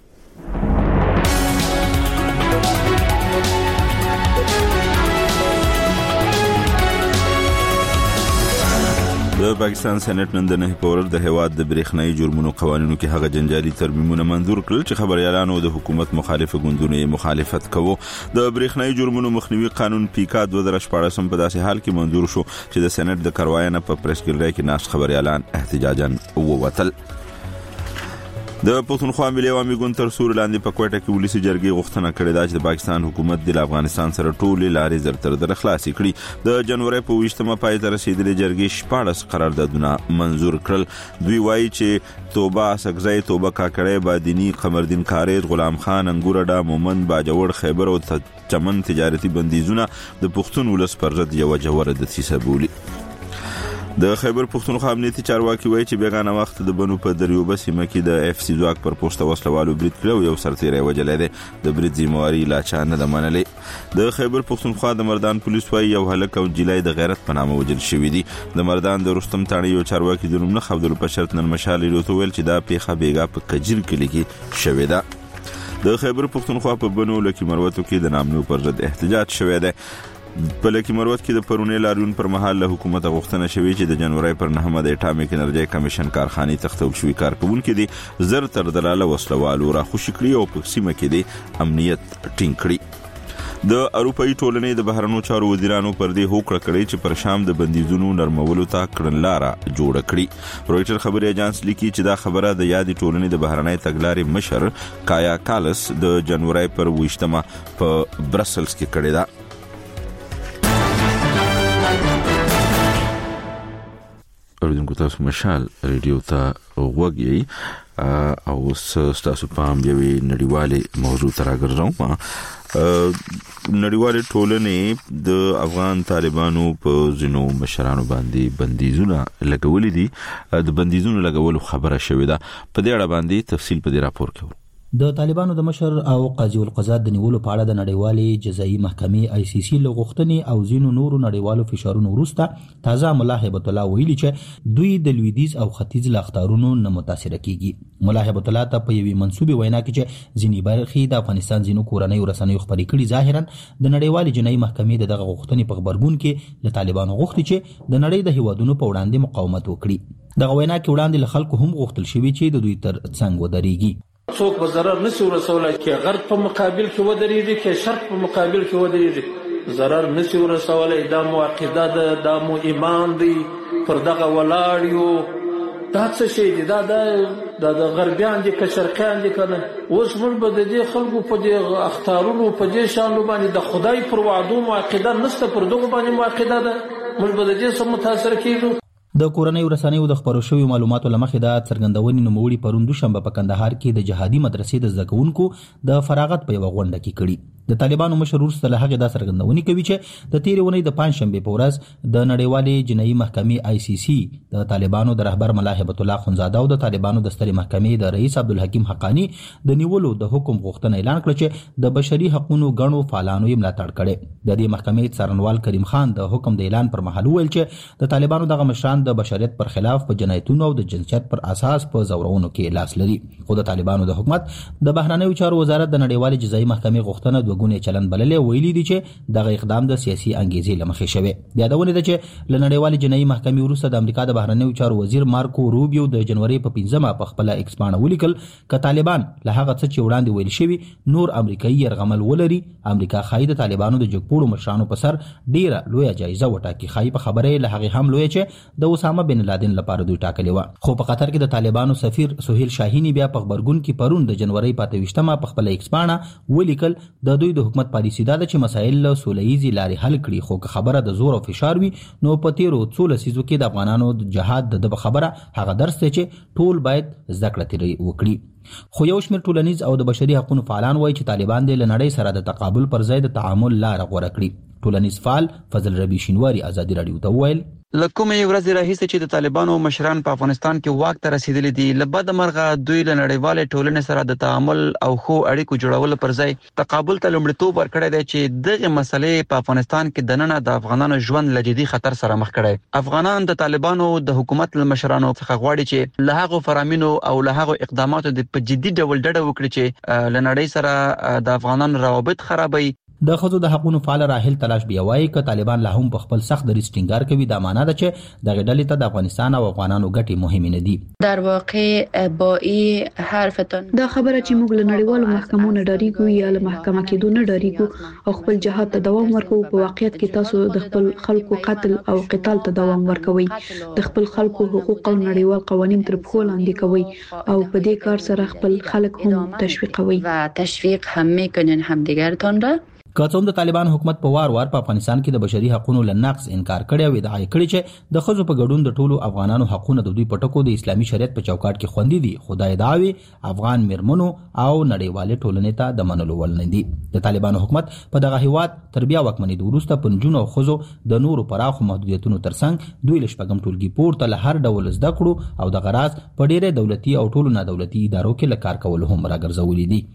د پاکستان سېنات نن د نه پورر د هواد د برېښنايي جرمونو قوانینو کې هغه جنجالي ترمیمونه منظور کړل چې خبريالانو د حکومت مخالف ګوندونو مخالفت کوي. د برېښنايي جرمونو مخنیوي قانون پیکا دوه هزار شپږ په داسې حال کې منظور شو چې د سېنات د کاروایانه په پریس ګلری کې ناس خبريالان احتجاجاً ووتل. د پښتونخوا ملي عوامي ګوند تر سور لاندې په کوټه کې ولسی جرګې غوښتنه کړې ده چې د پاکستان حکومت د افغانستان سره ټولې لارې زرتر در خلاصې کړي. د جنوري په ویشتمه پای ته رسیدلې جرګې شپږ قراردادونه منزور کړل. دوی وایي چې توبه سګزای توبه کاکړې بادینی قمردین کارید غلام خان انګورډا مومن باجوړ خیبر او چمن تجارتي بندیزونه د پښتون ولس پر ضد یو جوړه د سیسه بولی. د خیبر پښتونخوا امنیتي چارواکي وایي چې بیگانه وخت د بنو په دریوبه سیمه کې د اف سی ځواک پر پوسټ وسلوالو برید کړو یو سرتیری وجلې ده. د برید ذمہواری لا چا نه منلې. د خیبر پښتونخوا د مردان پولیس وایي یو هلک او جلای د غیرت په نامه وجل شوی دي. د مردان د رستم تاڼي یو چارواکي د نوم نه خبرو په شرط نن مشال لوتو ویل چې دا پیخه بیګا په کجیر کې لګي شوی ده. د خیبر پښتونخوا په بنو لکی مروتو کې د نامنو پر ضد احتجاج شوی دی. په لکی مروت کې د پرونې لاریون پر مهال له حکومت غوښتنه شوې چې د جنوري پر نهمه د اټامیک انرژي کمیشن کارخانه تختول شوی کارکونکو دي زر تر دلاله وسلوالو را خوشی کړی او په سیمه کې د امنیت ټینګ کړی. د اروپאי ټولنې د بهرنیو چارو وزیرانو پر دې هوکړه کړې چې پر شام د بندیزونو نرمولو ته کړنلاره جوړ کړي. رويټر خبري اژانس لیکي چې دا خبره د یادې ټولنې د بهرنۍ تګلارې مشر کایا کالس د جنوري پر ویشتمه په برسلز کې کړې ده. اوریدونکو تاسو مشال ریډیو ته وګورئ او تاسو پام یوې نړیوالې موضوع ته راګرځوم. نړیوالې ټولنې د افغان طالبانو په ځینو مشرانو باندې بندیزونه لګولې دي. د بندیزونو لګولو خبره شوې ده. په دې اړه باندې تفصیل په دې راپور کې د طالبانو د مشر او قاضي القضات د نیولو په اړه د نړیوالې جزایي محکمې آی سی سی له غوښتنې او ځینو نورو نړیوالو فشارونو وروسته تازه مولا هیبت الله ویلي چې دوی د لویدیځ او ختیځ له اخطارونو نه متاثر کیږي. مولا هیبت الله ته په یوې منسوبې وینا کې چې ځینې برخې د افغانستان ځینو کورنۍ رسنیو خبرې کړي ظاهرا د نړیوالې جنایي محکمې د دغه غوښتنې په خبرګون کې له طالبانو غوښتي چې د نړۍ د هیوادونو په وړاندې مقاومت وکړي. دغه وینا کې وړاندې له خلکو هم غوښتل شوی چې د دوی تر څنګ ودرېږي. څوک به ضرر نشي ورسولای چې غرب په مقابل کې ودرېږي چې شرق په مقابل کې ودرېږي ضرر نشي ورسولای. دا مو عقیده ده دا مو ایمان دی پر دغه ولاړ یو دا څه شي دي دا د د غربیان دي که شرقیان دي کنه. اوس موږ به د دې خلکو په دې اختارونو په دې شانو باندې د خدای پر وعدو مو عقیده نشته پر دغه باندې مو عقیده ده موږ به د دې سم متاثر کیږو. د کورنۍ رسنیو د خبرو شویو معلوماتو لمخې د څرګندونې نوموړي پرون دوشنبه په کندهار کې د جهادي مدرسې د زده کوونکو د فراغت په یوه غونډه کې کړي. د طالبانو مشر وروسته له هغې دا څرګندونې کوي چې د تېرې اونۍ د پنجشنبې په ورځ د نړیوالې جنایي محکمې آی سی سی د طالبانو د رهبر ملا هیبت الله خونزاده او د طالبانو د سترې محکمې د رئیس عبدالحکیم حقانی د نیولو د حکم غوښتنه اعلان کړه چې د بشري حقوقو غڼو فعالانو یې ملاتړ کړي. د دې محکمې څارنوال کریم خان د حکم د اعلان پر مهال وویل چې د طالبانو دغه مشران د بشریت پر خلاف په جنایتونو او د جنسیت پر اساس په زورونو کې لاس لري. خو د طالبانو د حکومت د بهرنیو چارو وزارت د نړیوالې جزایي محکمې غوښتنه دوه ګونې چلند بللې ویلي دي چې دغه اقدام د سیاسي انګیزې لمخې شوی. یادونه ده چې ل نړیوالې جنایي محکمې وروسته د امریکا د بهرنیو چارو وزیر مارکو روبیو د جنوري په پنځمه په خپل ایکس باندې ولیکل ک طالبان له هغه څه چې وړاندې ویل شوی نور امریکایي يرغمل ولري امریکا خای د طالبانو د جګپوړو مشرانو په سر ډیره لوی جایزه وټاکي. خای په خبره له هغه هم لوی چې د اسامه بن لادن لپاره دوی ټاکلې و. خو په قطر کې د طالبانو سفیر سہیل شاهینی بیا په خبرګون کې پرون د جنوري په اتویشتمه په خپل ایکس باندې ولیکل د دوی د حکومت پالیسی دا چې مسایل له سولهیزي لارې حل کړي. خو که خبره د زور او فشار وي نو په تیرو څو لسیزو کې د افغانانو د جهاد د خبره هغه درس دی چې ټول باید زده کړه ترې وکړي. خو یو شمېر ټولنیز او د بشري حقوقو فعالان وایي چې طالبان د نړۍ سره د تقابل پر ځای د تعامل لار غوره کړي. ټولنیز فعال فضل ربی شینواری ازادي رادیو ته وویل لکه یو ورځ راهیسه چې د طالبانو مشران په افغانستان کې واک ته رسیدلي دي لبد مرغه دوی له نړیوالې ټولنې سره د تعامل او خو اړیکو جوړولو پر ځای تقابل ته لومړیتوب ورکړی دی چې دغه مسلې په افغانستان کې د نن د افغانانو ژوند له جدي خطر سره مخ کړي. افغانان د طالبانو د حکومت له مشرانو څخه غواړي چې له هغو فرامینو او له هغو اقداماتو د په جدي ډول ډډه وکړي چې له نړۍ سره د افغانانو روابط خرابوي. د خزو د حقوقو فعال راحل تلاش بیا وایي ک طالبان لا هم په خپل سخت دریځ ټینګار کوي د معنا ده چې د غډلې ته د افغانستان او افغانانو ګټې مهمه نه دي. در واقع با این حرفتون دا خبره چې موږ له نړیوالو محکمو نه ډاریږو یا له محکمه کېدو نه ډاریږو او خپل جهاد ته دوام ورکوو، په واقعیت کې تاسو د خپل خلکو قتل او قتال ته دوام ورکوي، د خپل خلکو حقوق او نړیوال قوانین تر پښو لاندې کوي او په دې کار سره خپل خلک هم تشویقوي و تشویق هم میکنن همدیگرتان را. که څوم د طالبان حکومت په وار وار په افغانستان کې د بشري حقوقو لنقص انکار کړی او ادعا کړې چې د خزو په ګډون د ټولو افغانانو حقوقونه د دوی په ټکو د اسلامي شریعت په چوکاټ کې خوندي دي، خدای داوي افغان میرمنو او نړیوال ټولنې ته د منلو ول نه دي. د طالبان حکومت په دغه هیواد تربیه وکمنې د وروسته پنځونو خزو د نورو پراخو محدودیتونو ترڅنګ دوی لشپګم ټولګي پورته له هر ډول زده کړو او د غراض په ډیره دولتي او ټولو نه دولتي ادارو کې لکار کول هم راګرځولې دي.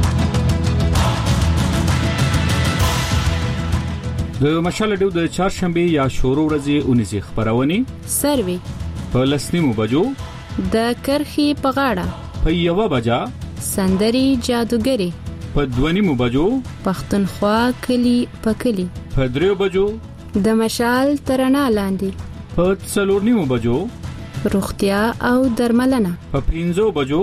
د مشال ډیو د چهارشنبه یا شورو ورځې اونیزه خبرونه سروي په لسنیمو بجو د کرخي په غاړه په یو بجا سندري جادوګری په دونیمو بجو پښتونخوا کلی په کلی په دریو بجو د مشال ترنا لاندې په څلورنیمو بجو روغتیا او درملنه په پنځو بجو.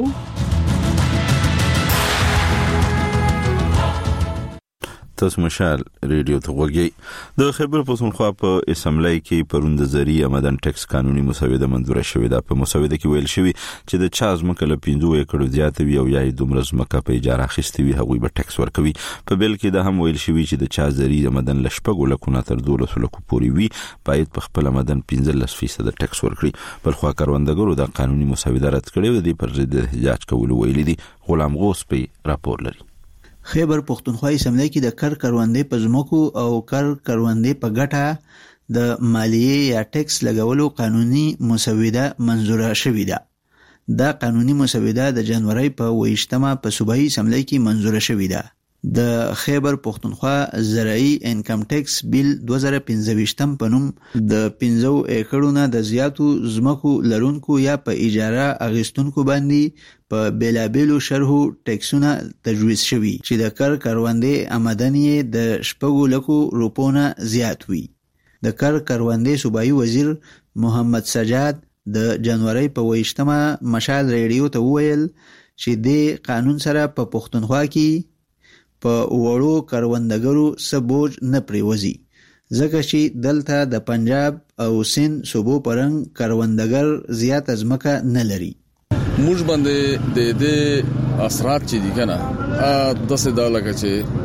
تاسو مشال ریډیو ته وګورئ. د خیبر پښتونخوا په اسمبلی کې پروند زری آمدن ټیکس قانوني مسوده منظور شوې ده. په مسوده کې ویل شوی چې د چا ځمکه له پنځه ایکړو زیات وي او یا دومره ځمکه په اجاره اخیستې وي هغوی به ټیکس ورکوي. په بل کې د هم ویل شوی چې د چا زری آمدن له شپږو لکو تر دولس لکو پورې وي باید په خپل آمدن پنځلس فیصد ټیکس ورکړي. بل خو کاروندګرو د قانوني مسوده رد کړي او د پر ضد احتجاج کول ویلي دي. غلام غوث په راپور لري. خیبر پښتونخوا اسمبلی کې د کر کروندې په ځمکو او کر کروندې په ګټه د مالیې یا ټیکس لګولو قانوني مسوده منظوره شوې ده. دا قانوني مسوده د جنوري په ویشتمه په صوبایي اسمبلی کې منظوره شوې ده. د خیبر پښتونخوا زراعي انکم ټیکس بیل دوه زره پنځه په نوم د پنځه ایکړو نه د زیاتو ځمکو لرونکو یا په اجاره اغیستونکو باندې په بیلابیلو شرحو ټیکسونه تجویز شوي چې د کر کروندې آمدن یې د شپږو لکو روپو نه زیات وي. د کر کروندې صوبایي وزیر محمد سجاد د جنوري په ویشتمه مشال ریډیو ته وویل چې د قانون سره په پښتونخوا کې په وړو کروندګرو سبوج نه پریوزي ځکه چې دلته د پنجاب او سند صوبو پرنګ کروندګر زیات ازمکه نه لري. موږ باندې د دې اثرات چې دي کنه د څه د لکه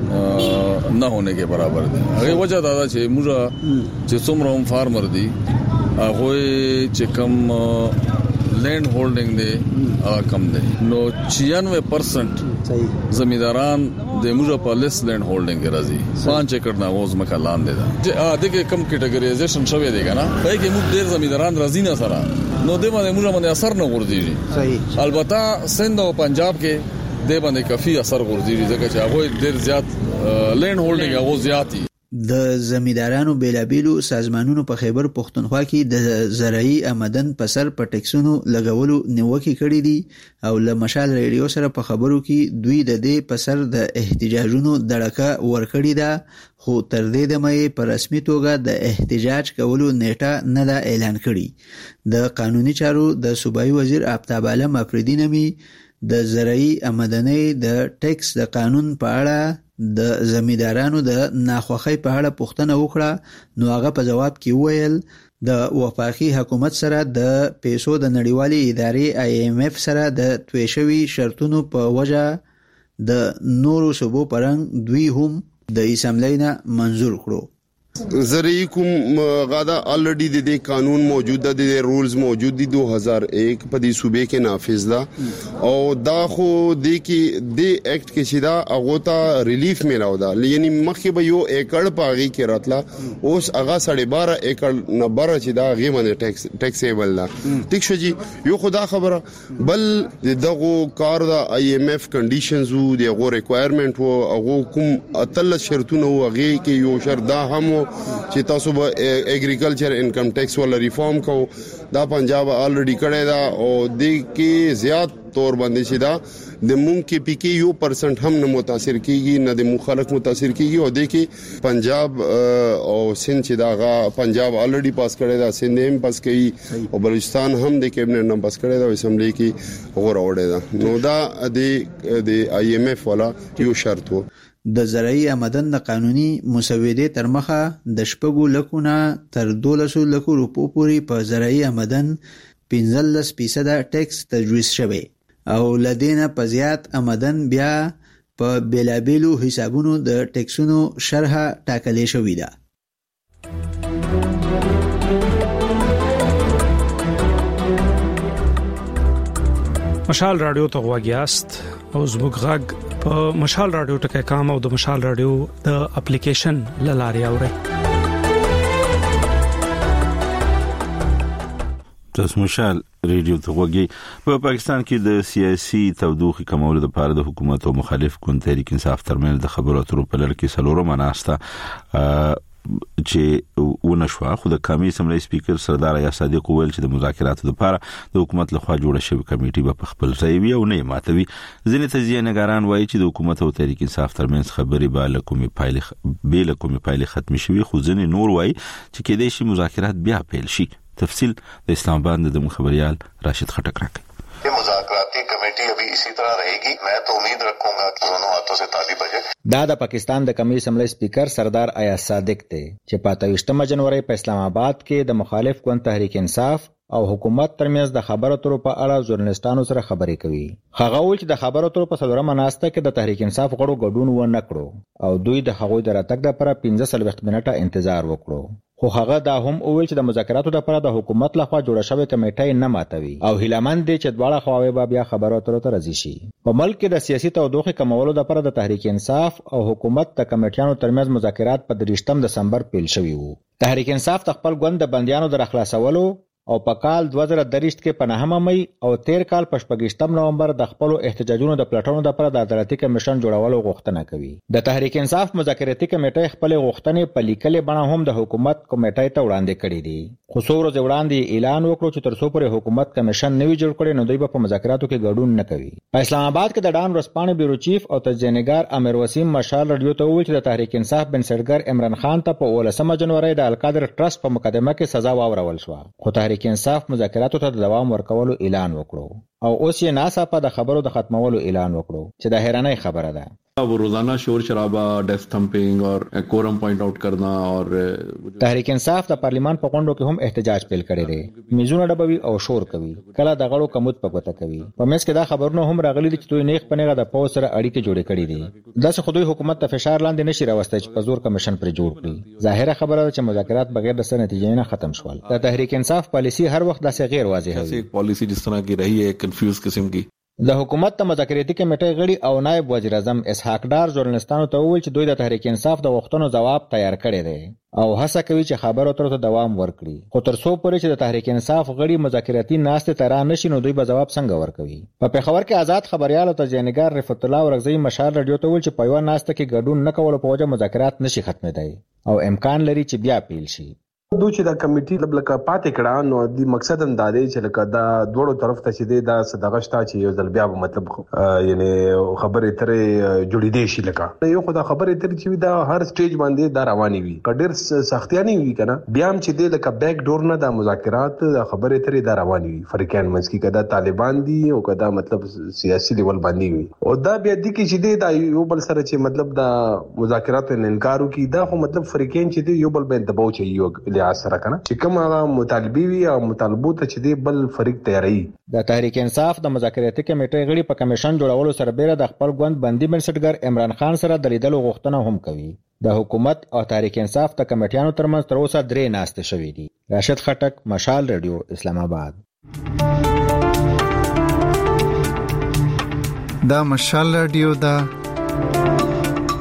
چې نه هونه کې برابر دي. هغه وجه دا ده چې موږ چې څومره هم فارمر دي هغه چې کم لینڈ هولډینګ دی کم دی نو چھیانوے پرسنٹ زمینداران د موږ په لیس لینڈ هولډینګ راځي پانچ ایکڑ نه اوس مکه لاندې ده. ا دغه کم کټګوریزیشن شوی دی کنه په کې موږ ډیر زمینداران راځي نه سره نو د باندې موږ باندې اثر نه ورځي. صحیح. البته سند او پنجاب کې د باندې کافي اثر ورځي ځکه چې هغه ډیر زیات لینڈ هولډینګ هغه زیاتی. د زمیندارانو بیلابیلو سازمانونو په خیبر پښتونخوا کې د زراعي آمدن په سر په ټیکسونو لګولو نیوکه کړې دي او له مشال ریډیو سره په خبرو کې دوی د دې په سر د احتجاجونو دړکه ورکړې ده خو تر دې دمه په رسمي توګه د احتجاج کولو نیټه نه ده اعلان کړې. د قانوني چارو د صوبایي وزیر آفتاب عالم افریدی نمی د زراعي آمدنۍ د ټیکس د قانون په اړه د زمیندارانو د ناخوښۍ په اړه پوښتنه وکړه نو هغه په جواب کې وویل د وفاقي حکومت سره د پیسو د نړیوالي ادارې آی ایم اف سره د توی شوي شرطونو په وجه د نورو صوبو پرنګ دوی هم د اسمبلی نه منظور کړو. زرعی کوم غادا آلریډي د دې قانون موجود ده د رولز موجود دي دو هزار ایک په دې صوبې کې نافذ ده او دا خو د کې د اکټ کې چې دا هغه ته ریلیف میلاو ده یعنی مخکې به یو ایکړ پاغي کې راتله اوس هغه ساڑھے بارہ ایکړ نه بره چې دا غي باندې ټیکس ټیکسیبل ده. ټیک شو جی یو خدا خبره بل دغه کار دا آی ایم اف کنډیشنز وو دغه ریکوایرمنت وو هغه کوم اتل شرطونه وو هغه کې یو شرط دا هم چې تاسو به اګریکلچر انکم ټیکس ولا ریفارم کو دا پنجاب آلریډي کړی دا او د کې زیات تور باندې شي دا د مونږ کې پی کې یو پرسنټ هم نه متاثر کیږي نه د مخالف متاثر کیږي او د کې پنجاب او سند چې داغه پنجاب الریډي پاس کړی دا سند هم پاس کړي او بلوچستان هم د کابینټ نم پاس کړی دا اسمبلی کې غوړه وړه ده. نو دا د د آی ایم ایف والا یو شرط وو. د زرعي آمدن د قانوني مسودې تر مخه د شپږو لکونه تر دولسو لکو روپو پورې په زرعي آمدن پنځلس فیصد ټیکس تجویز شوی او لدینه په زیات آمدن بیا په بیلابیلو حسابونو د ټیکسونو شرح ټاکلې شوې ده. مشال رادیو ته غواګیاست او زموږ غږ په مشال رادیو ټکي کام او د مشال رادیو د اپلیکیشن لاري اوري. تاسو مشال ریډیو ته غوږی. په پاکستان کې د سیاسي تودوخې کمولو لپاره د حکومت او مخالف ګوند تحریک انصاف ترمنځ د خبرو اترو په لړ کې څلورمه ناسته چې ونشوه، خو د قومي اسمبلی سپیکر سردار یا صادق ویل چې د مذاکراتو لپاره د حکومت لخوا جوړه شوې کمیټه به په خپل ځای وي او نه ماتوي. ځینې تجزیه نگاران وایي چې د حکومت او تحریک انصاف ترمنځ خبرې به له کومې پایلې به له کومې پایلې ختم شي، خو ځینې نور وایي چې کېدای شي مذاکرات بیا پیل شي. تفصیل د اسلام آباد د خبريال راشد خټک راکړي. ये मुज़ाकराती कमेटी अभी इसी तरह रहेगी. मैं तो उम्मीद रखूंगा कि दोनों हाथों से ताली बजे. دا د پاکستان د قومي اسمبلی سپیکر سردار ایاز صادق ته چې په اتویشتمه جنوري په اسلام آباد کې د مخالف ګوند تحریک انصاف او حکومت ترمنځ د خبرو اترو په اړه ژورنالستانو سره خبرې کوي. هغه وایي چې د خبرو اترو په څلورمه ناسته کې د تحریک انصاف غړو ګډون و نه کړو او دوی د هغوی د راتګ لپاره پنځه څلوېښت منټه انتظار وکړو. خو هغه دا هم وویل چې د مذاکراتو لپاره د حکومت لخوا جوړه شوې کمیټه نه ماتوي او هیلمن دي چې دواړه خواوې به بیا خبرو اترو ته راځي شي. په ملک کې د سیاسي تودوخې کمولو لپاره د تحریک انصاف او حکومت د کمیټیانو ترمنځ مذاکرات په دریشتم دسمبر پیل شوي وو. تحریک انصاف د خپل ګوند د بندیانو د خلاصولو او په کال دوه زره دریشت کې په نهمه مې او تیر کال په شپږشتم نومبر د خپل احتجاجونو د پلټونو لپاره د عدالتي کمیشن جوړولو غوښتنه کوي. د تحریک انصاف مذاکراتي کمیټه خپل غوښتنې په لیکلې بڼه هم د حکومت کمیټې ته وړاندې کړې دي. خو څو ورځې وړاندې اعلان وکړو چې تر څو پورې حکومت کمیشن نوي جوړ کړي نو دوی به په مذاکراتو کې ګډون نه کوي. په اسلام آباد کې د ډان ورسپانې بیورو چیف او تجزیه‌نګار امیر وسیم مشال رادیو ته وویل چې د تحریک انصاف بنسټګر عمران خان ته په ولسمه جنوري د القادر ټرست په مقدمه کې سزا واورول شو، خو تحریک انصاف مذاکراتو ته د دوام ورکولو اعلان وکړو او اوس یې ناڅاپه د خبرو د ختمولو اعلان وکړو چې د حیرانۍ خبره ده. वो रोजाना शोर शराबा, डेस्क थम्पिंग और कोरम पॉइंट आउट करना और تحریک انصاف د پارلیمان په غونډو کې هم احتجاج پیل کړی دی. میزونه ډبوي او شور کوي، کله د غړو کمود په ګوته کوي. په مېز کې دا خبرونه هم راغلي دي چې دوی نیغ پنیغه د پوز سره اړیکې جوړې کړې دي. داسې خو دوی حکومت ته فشار لاندې نشي راوستي چې په زور کمیشن پر جوړ کړي. ظاهره خبره ده چې مذاکرات بغیر د څه نتیجې نه ختم شول. د تحریک انصاف پالیسی هر وخت داسې غیر واضحه وي. پالیسی جس طرح کی رہی ہے کنفیوز قسم کی. د حکومت ته مذاکراتي کمیټې غړي او نائب وزیر اعظم اسحاق ډار ژورنالستانو ته وویل چې دوی د تحریک انصاف د وختونو جواب تیار کړی دی او هڅه کوي چې خبرو اترو ته دوام ورکړي. خو تر څو پورې چې د تحریک انصاف غړي مذاکراتي ناستې ته را نشي نو دوی به جواب څنګه ورکوي. په پیښور کې آزاد خبريال او تجزیه‌نګار رفعت الله ورغزی مشال رادیو ته وویل چې په یوه ناسته کې ګډون نه کول په وجه مذاکرات نشي ختمېدای او امکان لري چې بیا پیل شي. دوی چې دا کمیټي لکه پاتې کړه نو د مقصد هم دا دی چې لکه دا دوړو طرف ته چې دی دا صدقه شته چې یو ځل بیا مطلب یعنی خبرې ترې جوړې دي شي. لکه یو خدای خبرې ترې چې دا هر سټیج باندې دا رواني وي کډیر سختیانی وي کنه بیا هم چې دی لکه بیک ډور نه د مذاکرات خبرې ترې دا رواني وي. فرقان منځ کې کدا طالبان دي او کدا مطلب سیاسي لیول باندې وي او دا بیا د کې چې دی دا یو بل سره چې مطلب دا مذاکرات نه انکار وکي دا خو مطلب فرقان چې دی یو بل باندې دباو چي یو سره کنه چې کوم مطالبي وي او مطالبو ته چې دی بل فریق تیاری. د تحریک انصاف د مذاکراتي کمیټې غړي په کمیشن جوړولو سره بیره د خپل ګوند بندي بنسټګر عمران خان سره د لیدلو غوښتنه هم کوي. د حکومت او تحریک انصاف د کمیټیانو ترمنځ تر اوسه درې ناستې شوې دي. راشد خټک، مشال رادیو، اسلام آباد. دا مشال رادیو دا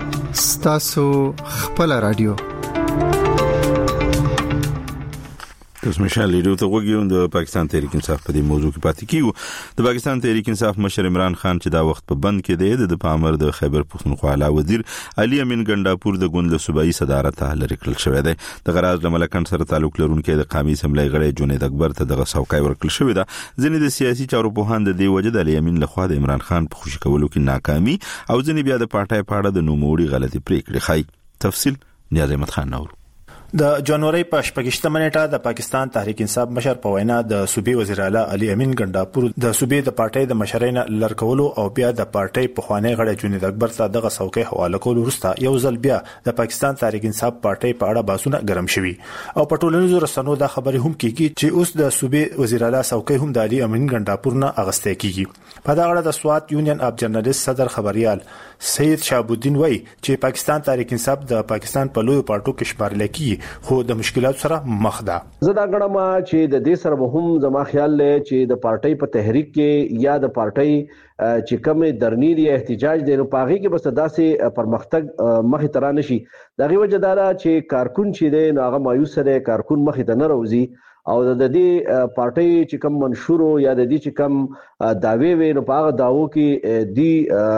ستاسو خپل رادیو. اوس مشال ریډیو ته وګورئ د پاکستان تحریک انصاف په دې موضوع کې پاتې کیږو. د پاکستان تحریک انصاف مشر عمران خان چې دا وخت په بند کې دی د پامر د خیبر پختونخوا اعلی وزیر علي امین ګنداپور د ګوند له صوبایي صدارت ته لری کړل شوی دی. د غراز له ملکن سره تعلق لرونکي د قومي اسمبلی غړي جنید اکبر ته دغه څوکۍ ورکړل شوې ده. ځینې د سیاسي چارو په هاند د وجه د علي امین لخوا د عمران خان په خوشی کولو کې ناکامي او ځینې بیا د پارټای په اړه د نوموړي غلطي پریکړې خای. تفصیل نیاز احمد خان نور. د جنوري په شپږشتمه نیټه د پاکستان تحریک انصاف مشر په وینا د صوبې وزیر اعلی علي امین ګنداپور د صوبې د پارټۍ د مشرین لړکولو او بیا د پارټۍ په خوانی غړي جنید اکبر ته دغه څوکۍ حواله کول وروسته یو ځل بیا د پاکستان تحریک انصاف پارټۍ په اړه باسونه ګرم شوي او په ټولنیزو رسنیو دا خبرې هم کیږي چې اوس د صوبې وزیر اعلی څوکۍ هم د علي امین ګنداپور نه اغسته کیږي. په دا اړه د سوات یونین اف جرنالست صدر خبريال سید شهاب الدین وای چې پاکستان تحریک انصاف د پاکستان په لوی پارټو کې شمارل کیږي خو د مشکلات سره مخ ده. زه دا غواړم چې د دې سره هم زما خیال لې چې د پارټۍ په تحریک کې یا د پارټۍ چې کوم درنیل یا احتجاج دی نو پاغي کې بس داسې پرمختګ مخې ته را نشي. دغه وجه دا چې کارکون چې دی نو هغه مایوس دی، کارکون مخې ته نه راوځي او د دې پارټۍ چې کوم منشور یا د دې چې کوم داوی وینو په هغه داوو کې دی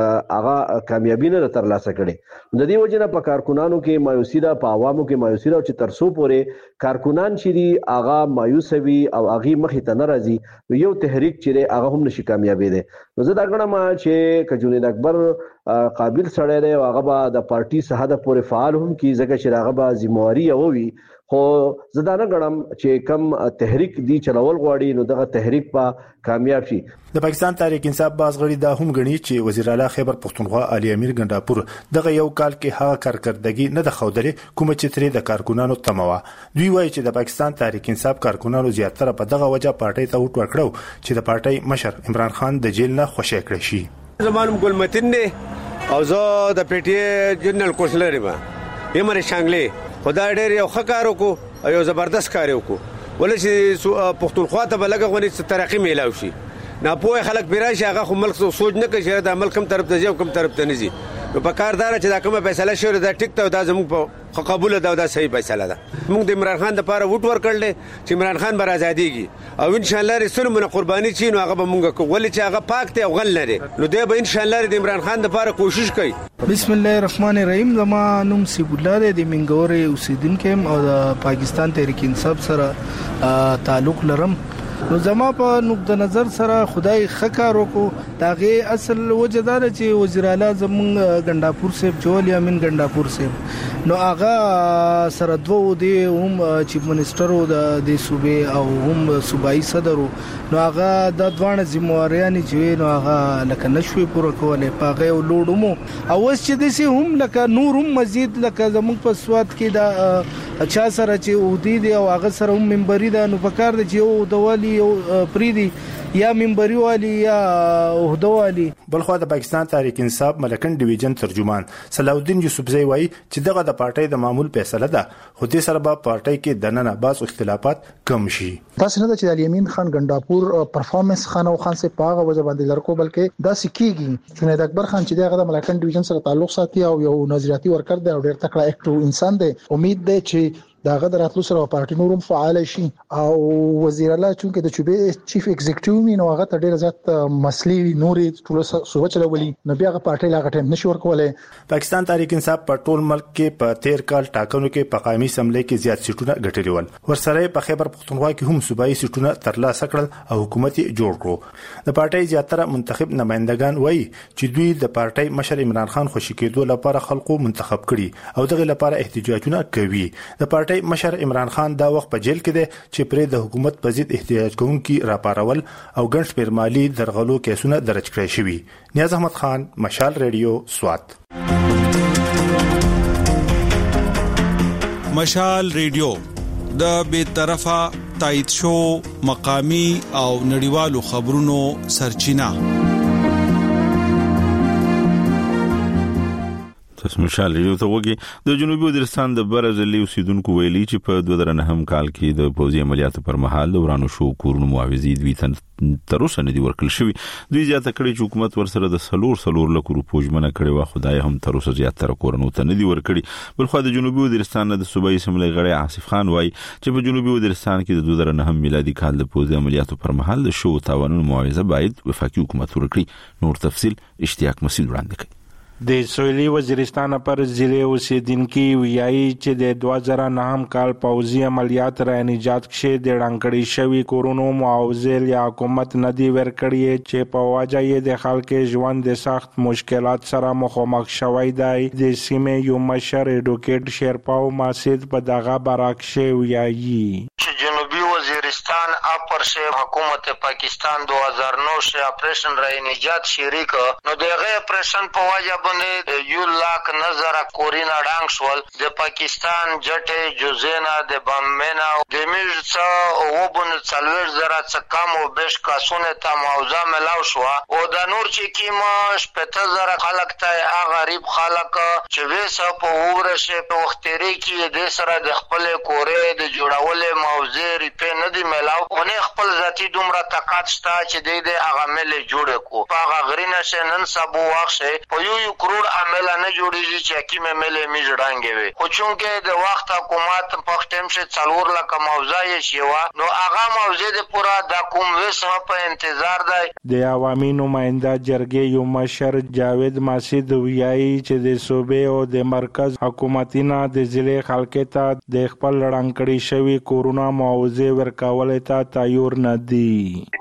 هغه کامیابی نه ترلاسه کړي. د دې وجه نه په کارکونانو کې مایوسی ده، په عوامو کې مایوسی ده چې ترسو پورې کارکونان چې دی هغه مایوس وي او هغه مخې ته نه راځي یو تحریک چې هغه هم نشي کامیابی دي. نو زه دا غواړم چې کجونید اکبر قابل سړی دی او هغه به د پارټي سهاده پورې فعال هم کی ځکه چې هغه به ذمہواری وي خو زدانه غړم چې کم تحریک دی چلول غواړي نو دغه تحریک په کامیاب شي. د پاکستان تحریک انصاف باز غړي دا هم غني چې وزیر اعلی خیبر پختونخوا علي امین ګنداپور دغه یو کال کې هغه کارکردګي نه د خودلې کوم چې ترې د کارکونانو تموا. دوی وایي چې د پاکستان تحریک انصاف کارکونانو زیاتره په دغه وجه پارټۍ ته وټ ورکړو چې د پارټۍ مشر عمران خان د جیل نه خوشی کړی شي. زمانم ګلمتین نه او زه د پټي جنرال کوشلر ما یمر شانګلې خدای ډېر یو خکارو کو او یو زبردست کارو کو ولې چې پښتونخوا ته بلګه غونې ترقی میلاو شي نه پوهه خلک بیرایشه هغه خو ملک سوچ نه کوي چې د ملک کوم طرف ته ځي او کوم طرف ته نه ځي. نو په کاردار چې دا کومه فیصله شوه دا ټیک ته دا زموږ په قبول ده دا صحیح فیصله ده. موږ د عمران خان لپاره ووټ ورکړل چې عمران خان بر آزاديږي او ان شاء الله رسول من قرباني چی نو هغه به موږ کو ولې چې هغه پاک ته غل لري نو دی به ان شاء الله د عمران خان لپاره کوشش کوي. بسم الله الرحمن الرحیم. زما نوم سیب الله د منګوري اوسیدونکو او د پاکستان تحریک انصاف سره تعلق لرم. نو زما په نقطه نظر سره خدای خکارو کو داغه اصل وجدار چې وزیر اعلی زمونږ ګنداپور صاحب جوړ یامین ګنداپور صاحب نو هغه سره دوه دی هم چیف منسٹر د د صوبې او هم صوبایي صدر نو هغه د دوه ذمہواریان چې نو هغه لکه نشوي پوره کوله پاغه لوډمو او اوس چې د سي هم لکه نورم مزید لکه زمونږ په سواد کې دا اچھا سره چې ودی دی او هغه سره هم منبري ده نو پکار دی چې یو دوالي یو پریدي یا منبري والی یا عہده والی. بلخو د پاکستان تحریک انصاف ملکن ډیویژن ترجمان صلاح الدین یوسفزئی وایي چې دغه د پارټۍ د معمول فیصله ده خو دې سره به پارټۍ کې د نن باز اختلافات کم شي. تاسو نه چې علي امین خان ګنداپور پرفارمنس خان او خان سه پاغه وجه باندې لړکو بلکې دا سکیږي جنید اکبر خان چې دغه د ملکن ډیویژن سره تعلق ساتي او یو نظریاتي ورکر دی او ډېر تکړه اکټیو انسان دی. امید دی چې داغه د راتلو سره پارټي نورم فعال شي او وزیر اعلی چې د چوبې چیف ایگزیکټیو مینو هغه ته ډیر زیات مسلې نورې ټول صوبه چلولي نو بیا هغه پارټي لاغه ټیم نشي ورکولای. پاکستان تحریک انصاف په ټول ملک کې په تیر کال ټاکنو کې په قومي اسمبلی کې زیات سیټونه ګټلي ول. ورسره په خیبر پختونخوا کې هم صوبایي سیټونه ترلاسه کړل او حکومت جوړ کړو. د پارټي زیاتره منتخب نمائندگان وایي چې دوی د پارټي مشر عمران خان خوشی کېدو لپاره خلکو منتخب کړي او دغه لپاره احتجاجونه کوي. د پارټي مشر عمران خان دا وخت په جیل کې دی چې پرې د حکومت په ضد احتجاج کوونکي راپارول او ګڼ شمېر مالي درغلو کیسونه درج کړی شوي. نیاز احمد خان، مشال ریډیو، سوات. مشال ریډیو د بې طرفه تایید شو مقامی او نړیوالو خبرونو سرچینه. تاسو مشال یو ته وګي د جنوبي وزیرستان د برزلي اوسیدونکو ویلي چې په دوه زره نهم کال کې د پوځي عملیاتو پر مهال د ورانو شو کورونو معاوضې دوی تر اوسه نه دي ورکړل شوی. دوی زیاته کړي چې حکومت ورسره د سلور سلور لک روپو ژمنه کړې و، خدای هم تر اوسه زیاتره کورونو ته نه دي ورکړي. بل خو د جنوبي وزیرستان د صوبایي اسمبلی غړی عاصف خان وایي چې په جنوبي وزیرستان کې د دوه زره نهم میلادي کال د پوځي عملیاتو پر مهال د شو تاوانونو معاوضه باید وفاقي حکومت ورکړي. نور تفصيل اشتیاق مسعود وړاندې کوي. د سویلي وزیرستان پر ضلع اوسیدونکو ویایي چې د دوه زره نهم کال پوځي عملیات را نجات کې د ړنګړې شوی کورونو معاوضه یا حکومت نه دی ورکړي چې په وجه یې د خلکو ژوند د سخت مشکلات سره مخامخ شوی دی. د سیمې یو مشر اډوکیټ شیرپاو ماسید په دغه براکشه ویایي جنوبی وزیرستان اپر سے حکومت پاکستان دو ہزار نو سے آپریشن رای نجات شریک نو دغه آپریشن په وجه باندې یو لاک نظر کورینا ډانګ شول د پاکستان جټه جوزینا د بامنا د میرڅ او بن څلور زره څکم او بش کاسونه ته موضوع ملاو شو او د نور چې کیما شپته زره خلک ته غریب خلک چې وسه په ورشه په وختري کې د سره د خپل کورې د جوړول موضوع زیری په ندی ملاو اونې خپل ذاتی دومره طاقت شته چې د دې هغه مل جوړ کو په هغه غرینه شنن سبو واخشه په یو یو کروڑ عمل نه جوړیږي چې کی مې مل می جوړانګي وي خو چونکه د وخت حکومت په ټیم شه څلور لک موضوع یې شیوا نو هغه موضوع د پورا د کوم وسه په انتظار دی. د عوامي نماینده جرګې یو مشر جاوید ماسید ویایي چې د صوبې او د مرکز حکومتینا د ضلع خلکو ته د خپل لړنګړي شوی کورونا معاوضه ورکول ته تیار نه دي.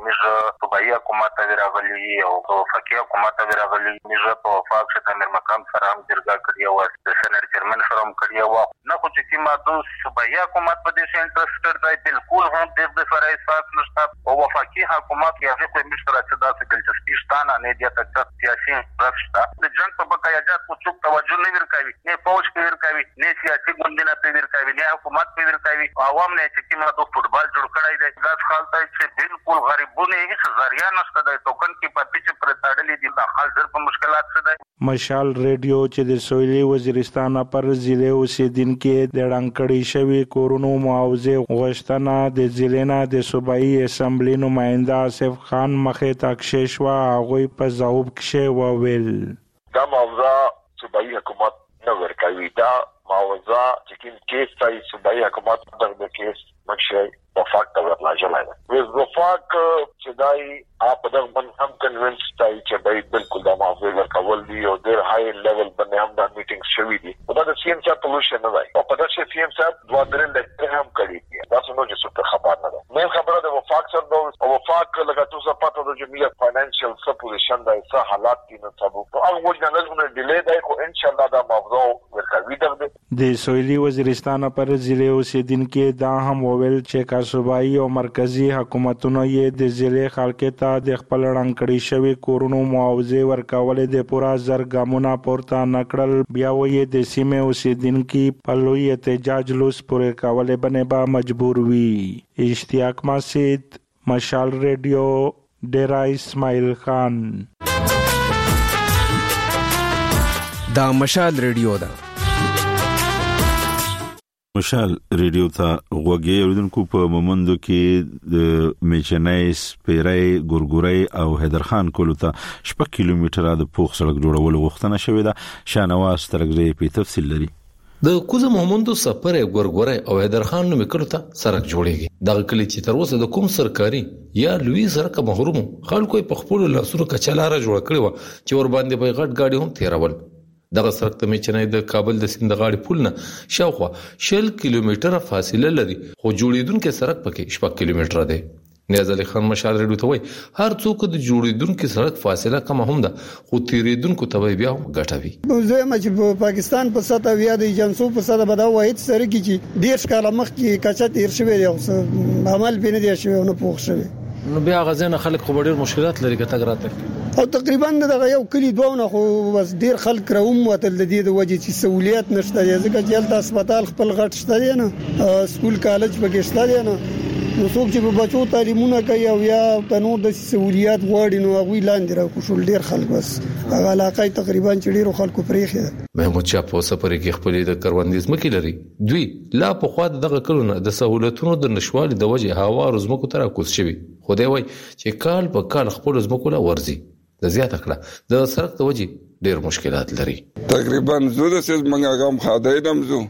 صوبایي حکومت ته راغلي او وفاقي حکومت ته راغلي موږ په وفاق څخه د مقام سره هم جرګه کړې او د سېنات چیرمن سره هم کړې او نه خو چې کیما د صوبایي حکومت په دې انټرستډ دی بالکل هم د دې سره اساس نشته او وفاقي حکومت کې هغه کوم مشترک څه داسې دلچسپي شته نه دی ته سیاسي رښتا د جنگ په بقایاجات کو څوک توجه نه ورکوي نه فوج کې ورکوي نه سیاسي ګوندونه په ورکوي نه حکومت په ورکوي عوام نه چې کیما د فوټبال جوړ کړای دی دا خالص چې بالکل غریبونه هیڅ ذریعہ نشته د توکن کې په پیچ پر تاړلې دي د حال در په مشکلات څه دي. مشال ریډیو چې د سویلي وزیرستان پر ضلع اوسیدونکو د ړنګړې شوی کورونو معاوضه غوښتنه د ضلع نه د صوبایي اسمبلی نماینده آصف خان مخې تکشش وا هغه په ځواب کې وویل دا موضوع صوبایي حکومت نه ورکوي. دا موضوع چې کوم کیس ته صوبایي حکومت دغه کیس مخشه وفاق ته ورلاجلای وز وفاق چې دای اپ دغه باندې هم کنوینس دای چې به بالکل دا موضوع ورکول دی او ډیر های لیول باندې هم دا میټینګ شوی دی او دا سی ام صاحب پولیشن نه دی او په دغه سی ام صاحب دوه درې لکه هم کړی دی دا څنګه چې څه خبر نه ده. مې خبره ده وفاق سره او وفاق لکه تاسو پاتو د جمعیت فاینانشل سپوزیشن دی څه حالات دي نو تاسو هغه وجه نه لږه ډیلی دی خو ان شاء الله دا موضوع ورکوي دی. د سویلي وزیرستان پر ضلع اوسیدونکو دا هم وویل چې صوبایي او مرکزی حکومتونو یې د ضلع خلکو ته د خپل ړنګړې شوی کورونو معاوضه ورکول د پورا زرګامونه پورته نکړل. بیا وایي د سیمې اوسیدونکو په لوی احتجاج لوس پورې کول باندې به مجبور وي. اشتیاق مسعود مشال ریډیو ډیرا اسماعیل خان. دا مشال ریډیو ده. مشال ریډیو ته غوږی اوریدونکو په مومندو کې د میچنای سپیرای ګورګورای او حیدرخان کولو ته شپږ کیلومتره د پوخ سړک جوړولو غوښتنه شوې ده. شانواز ترګری په تفصیل لري. د کوزه مومندو سفر ګورګورای او حیدرخان نو میکړو ته سړک جوړیږي. دغه کلی چې تر اوسه د کوم سرکاري یا لوی سړک محروم خلکو په خپل لاسونو کچلاره جوړ کړی و چې ور باندې به غټ گاډي هم تیرول. دغه سړک ته میچنای د کابل د سیند غاړي پل نه شاوخوا شل کیلومتره فاصله لري خو جوړیدونکو سړک پکې شپږ کیلومتره دی. نیاز علي خان مشال ریډیو ته وایي هر څوک د جوړیدونکو سړک فاصله کم هم ده خو تیریدونکو ته بیا هم ګټوي. زه چې په پاکستان په ساته ویا د ایجنسو په ساده بدا واحد سره کې چې ډیر کاله مخکې کچا تیر شوی دی او عمل بینه دی شوی نو پوښ شوی نو بیا غزنه خلک خو ډیر مشکلات لري کته راته او تقریبا دغه یو کلی دوونه خو بس ډیر خلک راوم وتل د دې د وجې چې سہولیت نشته ځکه چې هلته هسپتال خپل غټ شته دی نه سکول کالج پکې شته دی نه نو څوک چې په بچو تعلیمونه کوي او یا په نور د سہولیات غواړي نو هغه لاندې راکوشل ډیر خلک بس هغه علاقه تقریبا چې ډیرو خلکو پرېخي ده. محمود شاه په سفر کې خپل د کروندې ځمکې لري. دوی لا په خوا دغه کلونه د سہولتونو د نشوالي د وجه هوا رزمکو تر کوس شوی. خو دی وای چې کال په کال خپل ځمکو لا ورزي د زیاته کړه د سرک د وجه ډیر مشکلات لري. تقریبا زو د سیس منګه غم خدای دم زو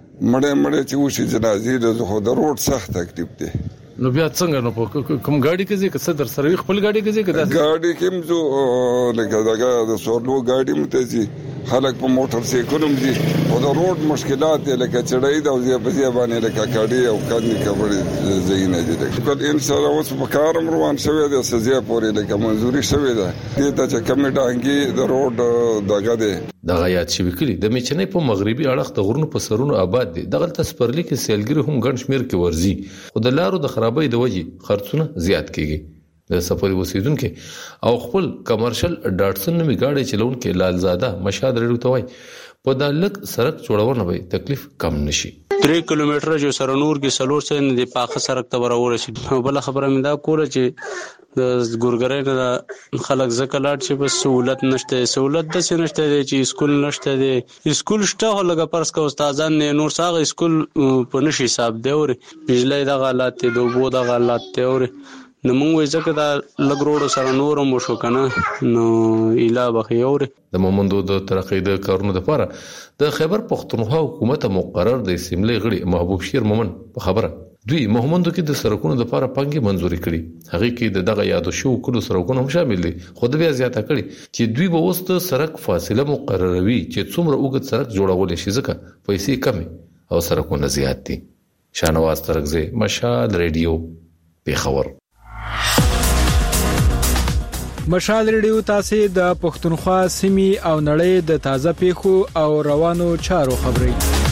مړې مړې چې وشي جنازې د خو د روډ سخت تکلیف دی. نو بیا څنګه نو کوم ګاډي کې ځي که څه در سره خپل ګاډي کې ځي که داسې ګاډي کې زو لکه دغه د سورلو ګاډي مته ځي خلک په موټر سایکلوم دي او د روډ مشکلات دي لکه چړای د اوځي په ځای باندې لکه کاډي او کډنی کبړي زینه دي. کله ان شاء الله اوس په کارم روان شوی د سزا پورې لکه منزوري شوی ده دې ته چې کمی ډانګي د روډ دغه ده دغه یاد شوی کلی د میچنې په مغربي اړخ د غرونو په سرونو آباد دي. دغه تسپرلی کې سیلګری هم ګڼ شمیر کې ورزي خو د لارو د خرابۍ د وجې خرڅونه زیات کیږي. د سفر اوسیدونکو او خپل کمرشل ډاټسن نومي گاډي چلونکو لالزاده مشهد رډو توای په دالک سړک جوړونه به تکلیف کم نشي. درې کیلومتره جو سره نور کې سلور سن د پاخه سړک ته ورور شي. بل خبره مې دا کوله چې د ګورګرای نه خلک زکه لاړ چې بس سہولت نشته سہولت د څه نشته چې سکول نشته دی سکول شته هو لګه پرس کا استادان نه نور ساغه سکول په نشي حساب دی اور بجلی د غلط دی دوبو د غلط دی اور نو موږ وایو چې دا لګروړو سره نور مو شو کنه نو اله بخیور د مومندو د ترقې د کارونو لپاره د خیبر پختونخوا حکومت مقرر د سیملې غړي محبوب شیر مومن په خبره دوی مومندو کې د سرکونو لپاره پنګي منزوري کړي. هغه کې د دغه یادو شو کلو سرکونو هم شامل دي. خود بیا زیاته کړي چې دوی به وست سرک فاصله مقرروي چې څومره وګت سرک جوړول شي ځکه پیسې کمې او سرکونه زیات دي. شانواز ترغزه مشال ریډیو پیښور. مشال ریډیو تاسو د پښتونخوا سیمې او نړۍ د تازه پیښو او روانو چارو خبري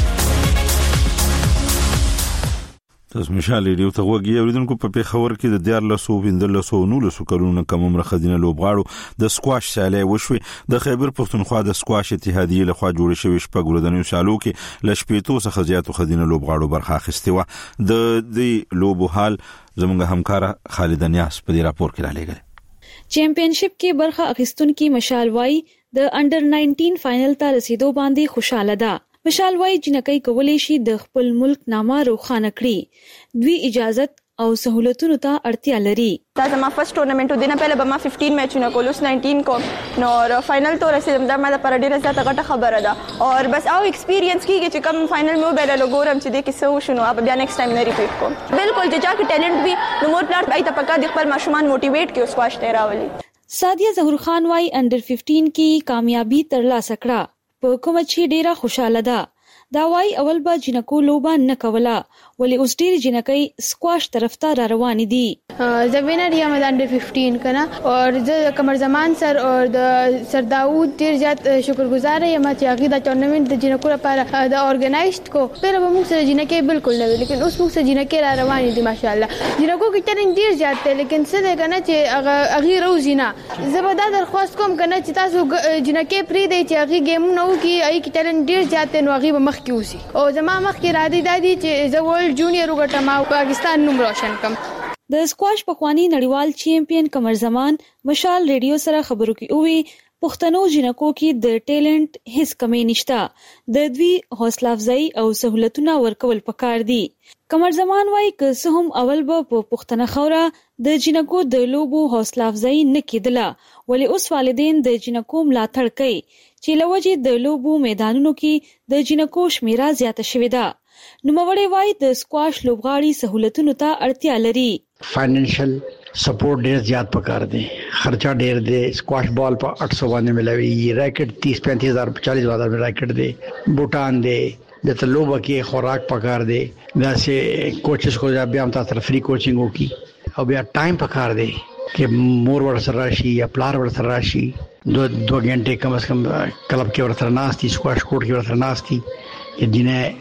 تاسو مشال ریډیو ته وګورئ. اوریدونکو په پیښور کې د دیار لسو ویندلسو نولسو کلونو کم عمر خدینه لوبغاړو د سکواش سیالي وشوي. د خیبر پښتونخوا د سکواش اتحادیه لخوا جوړ شوی شپږ ورځنیو سالو کې لشپېتو څخه زیاتو خدینه لوبغاړو برخه اخیستې و. د دې لوبو حال زموږ همکار خالد نیاس په دې راپور کې را لېږل. چیمپئنشپ کې برخه اخیستونکو مشال وای د انډر ناینټین فائنل ته رسیدو باندې خوشاله ده. مشال وای جنکۍ کولې شي د خپل ملک نامه روښانه کړي. دوی اجازت او سہولتونو ته اړتیا لري. دا زما فرست ټورنمنت و دینه پهله به ما پندرہ میچونه کول اوس ناینټین کوم نو فائنل ته رسیدم دا ما لپاره ډیره زیاته غټه خبره ده او بس او ایکسپیرینس کیږي چې کوم فائنل مې وبېل لګورم چې د کیسه وشنو اب بیا نیکسټ ټایم نه ریپیټ کوم. بالکل چې چا کې ټیلنٹ وي نو مور پلان پای ته پکا د خپل ماشومان موټیویټ کړي سکواش ته راولي. سادیه ظهور خان وای انډر پندرہ کې کامیابی ترلاسه کړه په کوم چې ډیره خوشاله ده. دا وای اول با جنکو لوبه نه کوله ولی اوس ډیر جنکۍ سکواش طرف ته را روان دي. زه وینر یم د انډر پندرہ کنه او زه قمر زمان سر او د سر داوود ډیر زیات شکرګزار یم چې هغه د ټورنمنت د جنکو لپاره د اورګنایزد کو. پیله به موږ سره جنکۍ بالکل نه وي لیکن اوس موږ سره جنکۍ را روان دي ماشاءالله. جنکو کې ټریننګ ډیر زیات دی لیکن څه ده کنه چې هغه هغه روزینه زه به دا درخواست کوم کنه چې تاسو جنکۍ پری دی چې هغه گیمونه وکي ای کې ټریننګ ډیر زیات دی نو هغه مخ کې اوسي او زما مخ کې را دي دادی چې زه ورلد جونیئر وګټم او پاکستان نوم روشن کم. د سکواش پخوانی نړیوال چیمپئن قمر زمان مشال ریډیو سره خبرو کې اووي پښتنو جنکو کې د ټیلنٹ هیڅ کمی نشته. د دوی حوصله افزایی او سہولتونه ورکول پکار دي. قمر زمان وایي که څه هم اول به په پښتنه خوره د جنکو د لوبو حوصله افزایی نه کېدله ولی اوس والدین د جنکو ملاتړ کوي چې لوجه د لوبو میدانونو کې د جنکو شمیره زیاته شوې ده. نوموړی وایي د سکواش لوبغاړي سہولتونو ته اړتیا لري. فائنانشل سپورٹ ډیر زیات پکار دی. خرچہ ډیر دی. سکواش بال په آٹھ سو باندې ملوي. ریکټ تیس پینتیس ہزار چالیس ہزار میں ریکټ دی. بوټان دی. د تلوبه کې خوراک پکار دی. داسې کوچز کو بیا هم تاسو فری کوچینګ وکي او بیا ټایم پکار دی چې مور ور سره راشي یا پلار ور سره راشي دو دو غنټه کم از کم کلب کې ور سره ناشتي سکواش کورټ کې ور سره ناشتي چې دینه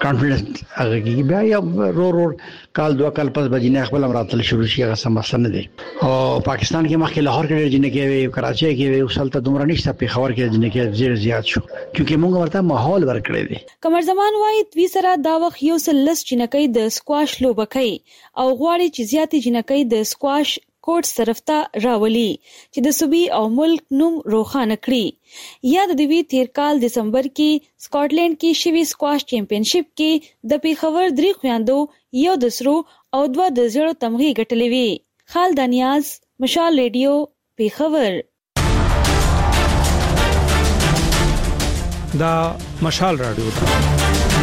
کانفیډنس هغه کې بیا یا رو رو کال دوه کال پس بجینه خپل امراتل شروع شي هغه سمسته نه دي او پاکستان کې مخکې لاهور کې جنې کې کراچي کې وسلته دومره نشته په خبر کې جنې کې زیر زیات شو چې موږ ورته ماحول ورکړی دی. قمر زمان وايي دوی سره دا وخت یو سلس جنکې د سکواش لوبکې او غواړي چې زیاتې جنکې د سکواش کوټ طرف ته راولي چې د صوبې او ملک نوم روښانه کړي. یا د دوی تیر کال دسمبر کې سکاټلند کې شوي سکواش چیمپionship کې د پیښور درې خويندو یو د سرو او دوه د زړو تمغې ګټلې وي. خال دانیاز، مشال ریډیو، پیښور. دا مشال رادیو